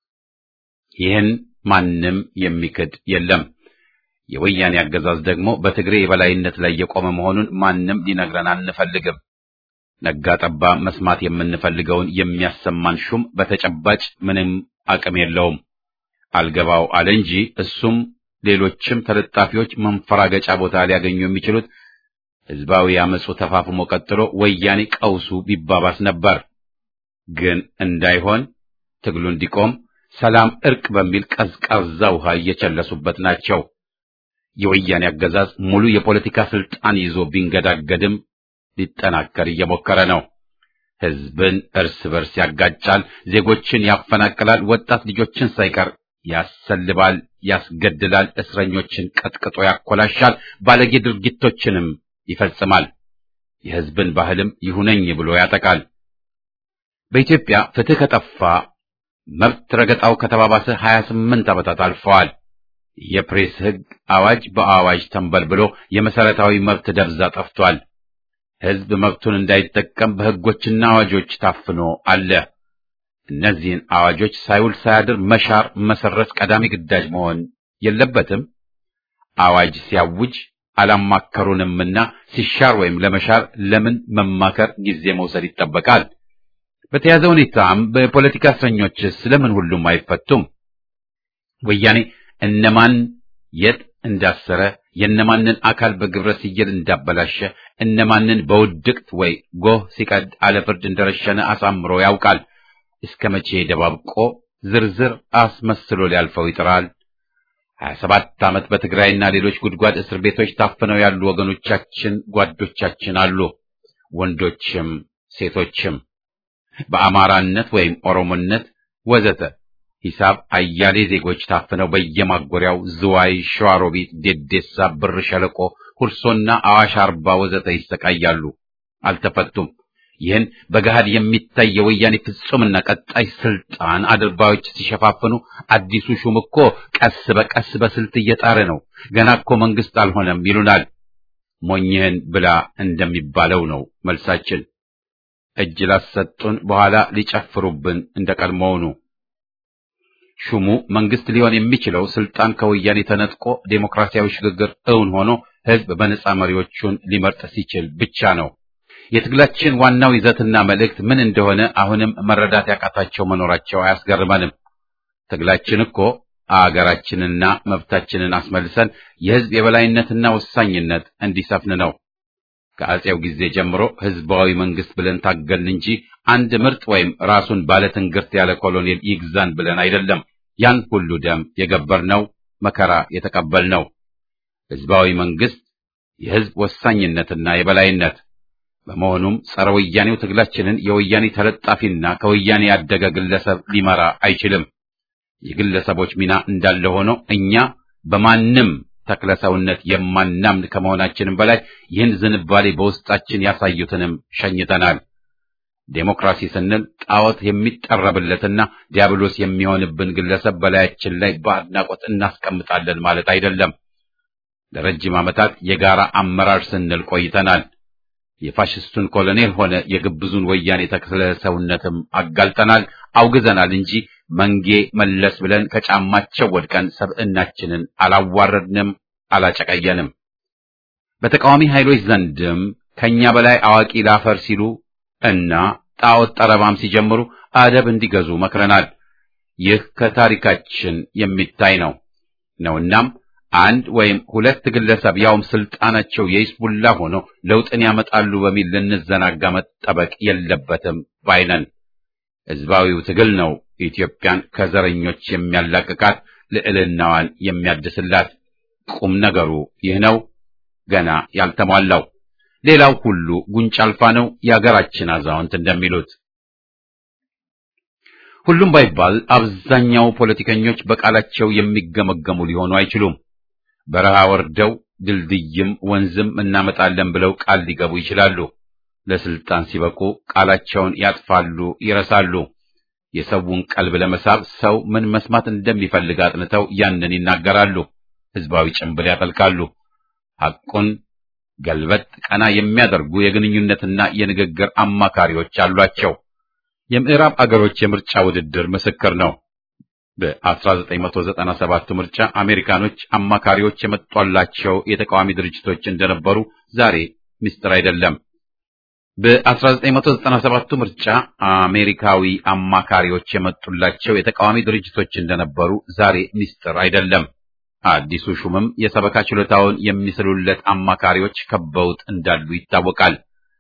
ይህን ማንም የሚክድ የለም። የወያኔ አገዛዝ ደግሞ በትግሬ የበላይነት ላይ የቆመ መሆኑን ማንም ሊነግረን አንፈልግም። ነጋ ጠባ መስማት የምንፈልገውን የሚያሰማን ሹም በተጨባጭ ምንም አቅም የለውም። አልገባው አለ እንጂ እሱም ሌሎችም ተለጣፊዎች መንፈራገጫ ቦታ ሊያገኙ የሚችሉት ህዝባዊ አመጹ ተፋፍሞ ቀጥሎ ወያኔ ቀውሱ ቢባባስ ነበር። ግን እንዳይሆን ትግሉ እንዲቆም ሰላም እርቅ በሚል ቀዝቃዛ ውሃ እየቸለሱበት ናቸው። የወያኔ አገዛዝ ሙሉ የፖለቲካ ስልጣን ይዞ ቢንገዳገድም ሊጠናከር እየሞከረ ነው። ህዝብን እርስ በርስ ያጋጫል፣ ዜጎችን ያፈናቅላል፣ ወጣት ልጆችን ሳይቀር ያሰልባል፣ ያስገድላል፣ እስረኞችን ቀጥቅጦ ያኮላሻል፣ ባለጌ ድርጊቶችንም ይፈጽማል። የህዝብን ባህልም ይሁነኝ ብሎ ያጠቃል። በኢትዮጵያ ፍትህ ከጠፋ መብት ረገጣው ከተባባሰ 28 ዓመታት አልፈዋል። የፕሬስ ህግ አዋጅ በአዋጅ ተንበልብሎ የመሰረታዊ መብት ደብዛ ጠፍቷል። ህዝብ መብቱን እንዳይጠቀም በህጎችና አዋጆች ታፍኖ አለ። እነዚህን አዋጆች ሳይውል ሳያድር መሻር መሰረዝ ቀዳሚ ግዳጅ መሆን የለበትም። አዋጅ ሲያውጅ አላማከሩንምና ሲሻር ወይም ለመሻር ለምን መማከር ጊዜ መውሰድ ይጠበቃል? በተያዘ ሁኔታም በፖለቲካ እስረኞች ስለምን ሁሉም አይፈቱም? ወያኔ እነማን የት እንዳሰረ፣ የነማንን አካል በግብረ ሲየል እንዳበላሸ፣ እነማንን በውድቅት ወይ ጎህ ሲቀድ አለፍርድ እንደረሸነ አሳምሮ ያውቃል። እስከ መቼ ደባብቆ ዝርዝር አስመስሎ ሊያልፈው ይጥራል? 27 ዓመት በትግራይና ሌሎች ጉድጓድ እስር ቤቶች ታፍነው ያሉ ወገኖቻችን ጓዶቻችን አሉ። ወንዶችም ሴቶችም በአማራነት ወይም ኦሮሞነት ወዘተ ሂሳብ አያሌ ዜጎች ታፍነው በየማጎሪያው ዝዋይ፣ ሸዋሮቢት፣ ዴዴሳ፣ ብር ሸለቆ፣ ሁርሶና አዋሽ አርባ ወዘተ ይሰቃያሉ፣ አልተፈቱም። ይህን በገሃድ የሚታይ የወያኔ ፍጹምና ቀጣይ ስልጣን አድርባዮች ሲሸፋፍኑ አዲሱ ሹም እኮ ቀስ በቀስ በስልት እየጣረ ነው፣ ገና እኮ መንግስት አልሆነም ይሉናል። ሞኝህን ብላ እንደሚባለው ነው መልሳችን። እጅ ላሰጡን በኋላ ሊጨፍሩብን እንደቀድሞውኑ። ሹሙ መንግስት ሊሆን የሚችለው ስልጣን ከወያኔ ተነጥቆ ዴሞክራሲያዊ ሽግግር እውን ሆኖ ህዝብ በነጻ መሪዎቹን ሊመርጥ ሲችል ብቻ ነው። የትግላችን ዋናው ይዘትና መልእክት ምን እንደሆነ አሁንም መረዳት ያቃታቸው መኖራቸው አያስገርመንም። ትግላችን እኮ አገራችንና መብታችንን አስመልሰን የህዝብ የበላይነትና ወሳኝነት እንዲሰፍን ነው። ከአጼው ጊዜ ጀምሮ ህዝባዊ መንግስት ብለን ታገልን እንጂ አንድ ምርጥ ወይም ራሱን ባለትንግርት ያለ ኮሎኔል ይግዛን ብለን አይደለም። ያን ሁሉ ደም የገበርነው መከራ የተቀበልነው ህዝባዊ መንግስት የህዝብ ወሳኝነትና የበላይነት በመሆኑም ጸረ ወያኔው ትግላችንን የወያኔ ተለጣፊና ከወያኔ ያደገ ግለሰብ ሊመራ አይችልም። የግለሰቦች ሚና እንዳለ ሆኖ እኛ በማንም ተክለሰውነት የማናምን ከመሆናችንም በላይ ይህን ዝንባሌ በውስጣችን ያሳዩትንም ሸኝተናል። ዴሞክራሲ ስንል ጣዖት የሚጠረብለትና ዲያብሎስ የሚሆንብን ግለሰብ በላያችን ላይ በአድናቆት እናስቀምጣለን ማለት አይደለም። ለረጅም ዓመታት የጋራ አመራር ስንል ቆይተናል። የፋሽስቱን ኮሎኔል ሆነ የግብዙን ወያኔ ተክለሰውነትም አጋልጠናል፣ አውግዘናል እንጂ መንጌ መለስ ብለን ከጫማቸው ወድቀን ሰብዕናችንን አላዋረድንም፣ አላጨቀየንም። በተቃዋሚ ኃይሎች ዘንድም ከኛ በላይ አዋቂ ላፈር ሲሉ እና ጣዖት ጠረባም ሲጀምሩ አደብ እንዲገዙ መክረናል። ይህ ከታሪካችን የሚታይ ነውናም አንድ ወይም ሁለት ግለሰብ ያውም ስልጣናቸው የይስሙላ ሆኖ ለውጥን ያመጣሉ በሚል ልንዘናጋ መጠበቅ የለበትም ባይነን። ህዝባዊው ትግል ነው ኢትዮጵያን ከዘረኞች የሚያላቅቃት፣ ልዕልናዋን የሚያድስላት። ቁም ነገሩ ይህ ነው ገና ያልተሟላው። ሌላው ሁሉ ጉንጭ አልፋ ነው የአገራችን አዛውንት እንደሚሉት። ሁሉም ባይባል አብዛኛው ፖለቲከኞች በቃላቸው የሚገመገሙ ሊሆኑ አይችሉም። በረሃ ወርደው ድልድይም ወንዝም እናመጣለን ብለው ቃል ሊገቡ ይችላሉ። ለስልጣን ሲበቁ ቃላቸውን ያጥፋሉ፣ ይረሳሉ። የሰውን ቀልብ ለመሳብ ሰው ምን መስማት እንደሚፈልግ አጥንተው ያንን ይናገራሉ። ህዝባዊ ጭንብል ያጠልቃሉ። ሐቁን ገልበጥ ቀና የሚያደርጉ የግንኙነትና የንግግር አማካሪዎች አሏቸው። የምዕራብ አገሮች የምርጫ ውድድር ምስክር ነው። በ1997 ምርጫ አሜሪካኖች አማካሪዎች የመጧላቸው የተቃዋሚ ድርጅቶች እንደነበሩ ዛሬ ምስጢር አይደለም። በ1997 ምርጫ አሜሪካዊ አማካሪዎች የመጡላቸው የተቃዋሚ ድርጅቶች እንደነበሩ ዛሬ ምስጢር አይደለም። አዲሱ ሹምም የሰበካ ችሎታውን የሚስሉለት አማካሪዎች ከበውት እንዳሉ ይታወቃል።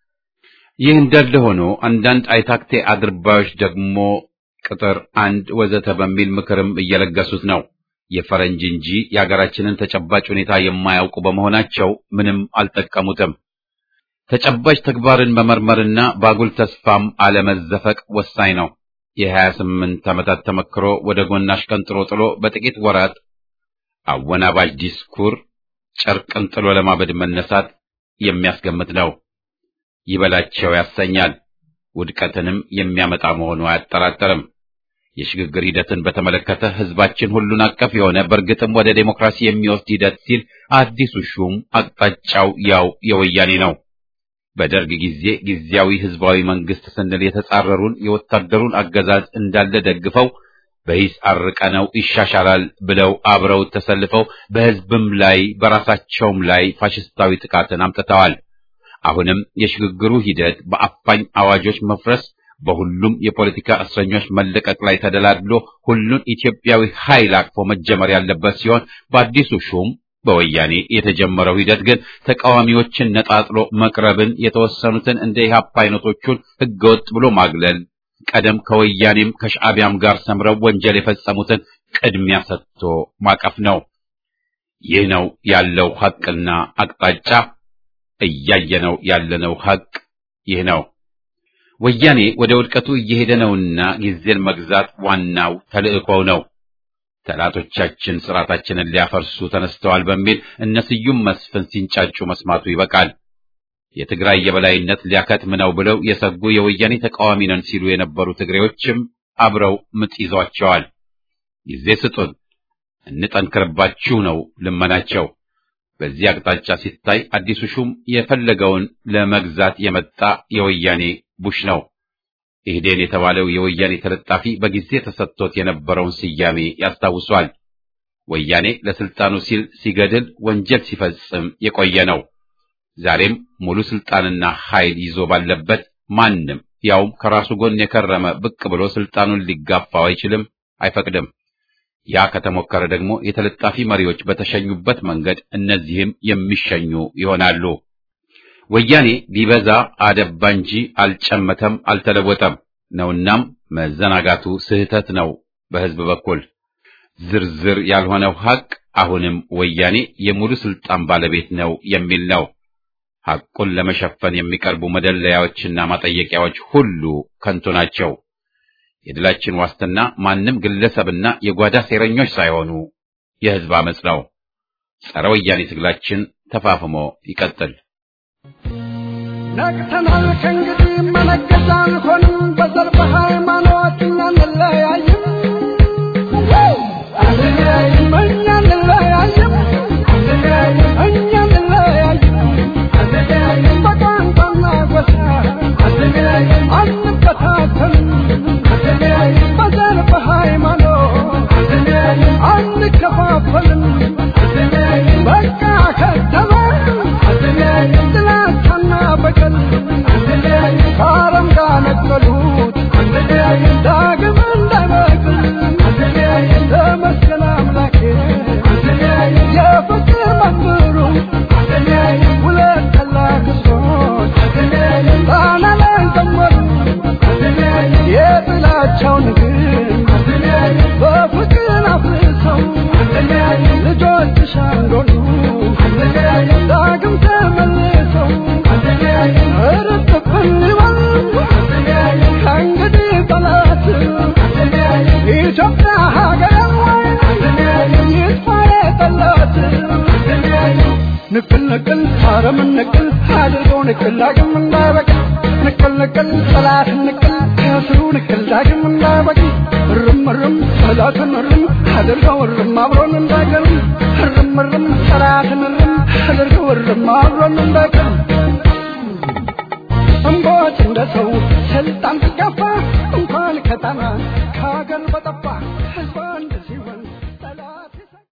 ይህ እንዳለ ሆኖ አንዳንድ አይታክቴ አድርባዮች ደግሞ ቅጥር አንድ ወዘተ በሚል ምክርም እየለገሱት ነው። የፈረንጅ እንጂ የሀገራችንን ተጨባጭ ሁኔታ የማያውቁ በመሆናቸው ምንም አልጠቀሙትም። ተጨባጭ ተግባርን መመርመርና ባጉል ተስፋም አለመዘፈቅ ወሳኝ ነው። የ28 ዓመታት ተመክሮ ወደ ጎን አሽቀንጥሮ ጥሎ በጥቂት ወራት አወናባጅ ዲስኩር ጨርቅን ጥሎ ለማበድ መነሳት የሚያስገምት ነው። ይበላቸው ያሰኛል። ውድቀትንም የሚያመጣ መሆኑ አያጠራጥርም። የሽግግር ሂደትን በተመለከተ ህዝባችን ሁሉን አቀፍ የሆነ በእርግጥም ወደ ዴሞክራሲ የሚወስድ ሂደት ሲል አዲሱ ሹም አቅጣጫው ያው የወያኔ ነው። በደርግ ጊዜ ጊዜያዊ ህዝባዊ መንግስት ስንል የተጻረሩን የወታደሩን አገዛዝ እንዳለ ደግፈው በሂስ አርቀነው ይሻሻላል ብለው አብረው ተሰልፈው በህዝብም ላይ በራሳቸውም ላይ ፋሽስታዊ ጥቃትን አምጥተዋል። አሁንም የሽግግሩ ሂደት በአፋኝ አዋጆች መፍረስ፣ በሁሉም የፖለቲካ እስረኞች መለቀቅ ላይ ተደላድሎ ሁሉን ኢትዮጵያዊ ኃይል አቅፎ መጀመር ያለበት ሲሆን በአዲሱ ሹም በወያኔ የተጀመረው ሂደት ግን ተቃዋሚዎችን ነጣጥሎ መቅረብን፣ የተወሰኑትን እንደ ኢህአፓ አይነቶቹን ህገወጥ ብሎ ማግለል፣ ቀደም ከወያኔም ከሻዕቢያም ጋር ሰምረው ወንጀል የፈጸሙትን ቅድሚያ ሰጥቶ ማቀፍ ነው። ይህ ነው ያለው ሐቅና አቅጣጫ። እያየነው ያለነው ሐቅ ይህ ነው። ወያኔ ወደ ውድቀቱ እየሄደ ነውና ጊዜን መግዛት ዋናው ተልእኮው ነው። ጠላቶቻችን ስርዓታችንን ሊያፈርሱ ተነስተዋል በሚል እነስዩም መስፍን ሲንጫጩ መስማቱ ይበቃል። የትግራይ የበላይነት ሊያከትም ነው ብለው የሰጉ የወያኔ ተቃዋሚ ነን ሲሉ የነበሩ ትግሬዎችም አብረው ምጥ ይዟቸዋል። ጊዜ ስጡን፣ እንጠንክርባችሁ ነው ልመናቸው። በዚህ አቅጣጫ ሲታይ አዲሱ ሹም የፈለገውን ለመግዛት የመጣ የወያኔ ቡሽ ነው። ኢህዴን የተባለው የወያኔ ተለጣፊ በጊዜ ተሰጥቶት የነበረውን ስያሜ ያስታውሷል። ወያኔ ለስልጣኑ ሲል ሲገድል፣ ወንጀል ሲፈጽም የቆየ ነው። ዛሬም ሙሉ ስልጣንና ኃይል ይዞ ባለበት ማንም ያውም ከራሱ ጎን የከረመ ብቅ ብሎ ስልጣኑን ሊጋፋው አይችልም፣ አይፈቅድም። ያ ከተሞከረ ደግሞ የተለጣፊ መሪዎች በተሸኙበት መንገድ እነዚህም የሚሸኙ ይሆናሉ። ወያኔ ቢበዛ አደባ እንጂ አልጨመተም፣ አልተለወጠም ነውናም መዘናጋቱ ስህተት ነው። በህዝብ በኩል ዝርዝር ያልሆነው ሐቅ አሁንም ወያኔ የሙሉ ስልጣን ባለቤት ነው የሚል ነው። ሐቁን ለመሸፈን የሚቀርቡ መደለያዎችና ማጠየቂያዎች ሁሉ ከንቱ ናቸው። የድላችን ዋስትና ማንም ግለሰብና የጓዳ ሴረኞች ሳይሆኑ የህዝብ አመጽ ነው። ጸረ ወያኔ ትግላችን ተፋፍሞ ይቀጥል። ነቅተናል ከእንግዲህ መነገስ አንሆንም፣ በዘር በሃይማኖት አንለያይም፣ አንለያይም፣ እኛ አንለያይም፣ እኛ አንለያይም፣ በቋንቋና ጎሳ አንበታተንም፣ በዘር በሃይማኖት አንከፋፈልም፣ በቃ ከተማ ጥላቻና በቀል ከአረም ጋር ነቀሉት ዳግም እንዳይበቅል ተመስገን አምላኬ የፍቅር መምህሩ ሁለት ተላክሶች ጣና ላይ ዘመሩ የጥላቻው ንግር በፍቅር አፍርሰው ልጆችሽ አንዶሉ ዳግም ተመልሰው እርጥብን ይበል ከእንግዲህ ጠላት ኢትዮጵያ ሀገር ይጥፋ የጠላት ንቅል ንቅል አረምን ንቅል አድርገው ንቅል ዳግም እንዳይበቅል ንቅል ንቅል ጠላት ንቅል ከስሩ ንቅል ዳግም እንዳይበቅል እርም እርም ጠላትን እርም አድርገው እርም አብሮን እንዳይቀር እርም እርም ጠላትን እርም አድርገው እርም አብሮን እንዳይቀር እምቦጭ እንደሰው ስልጣን ሲጋፋ እንኳን ከተማ ከሀገር በጠፋ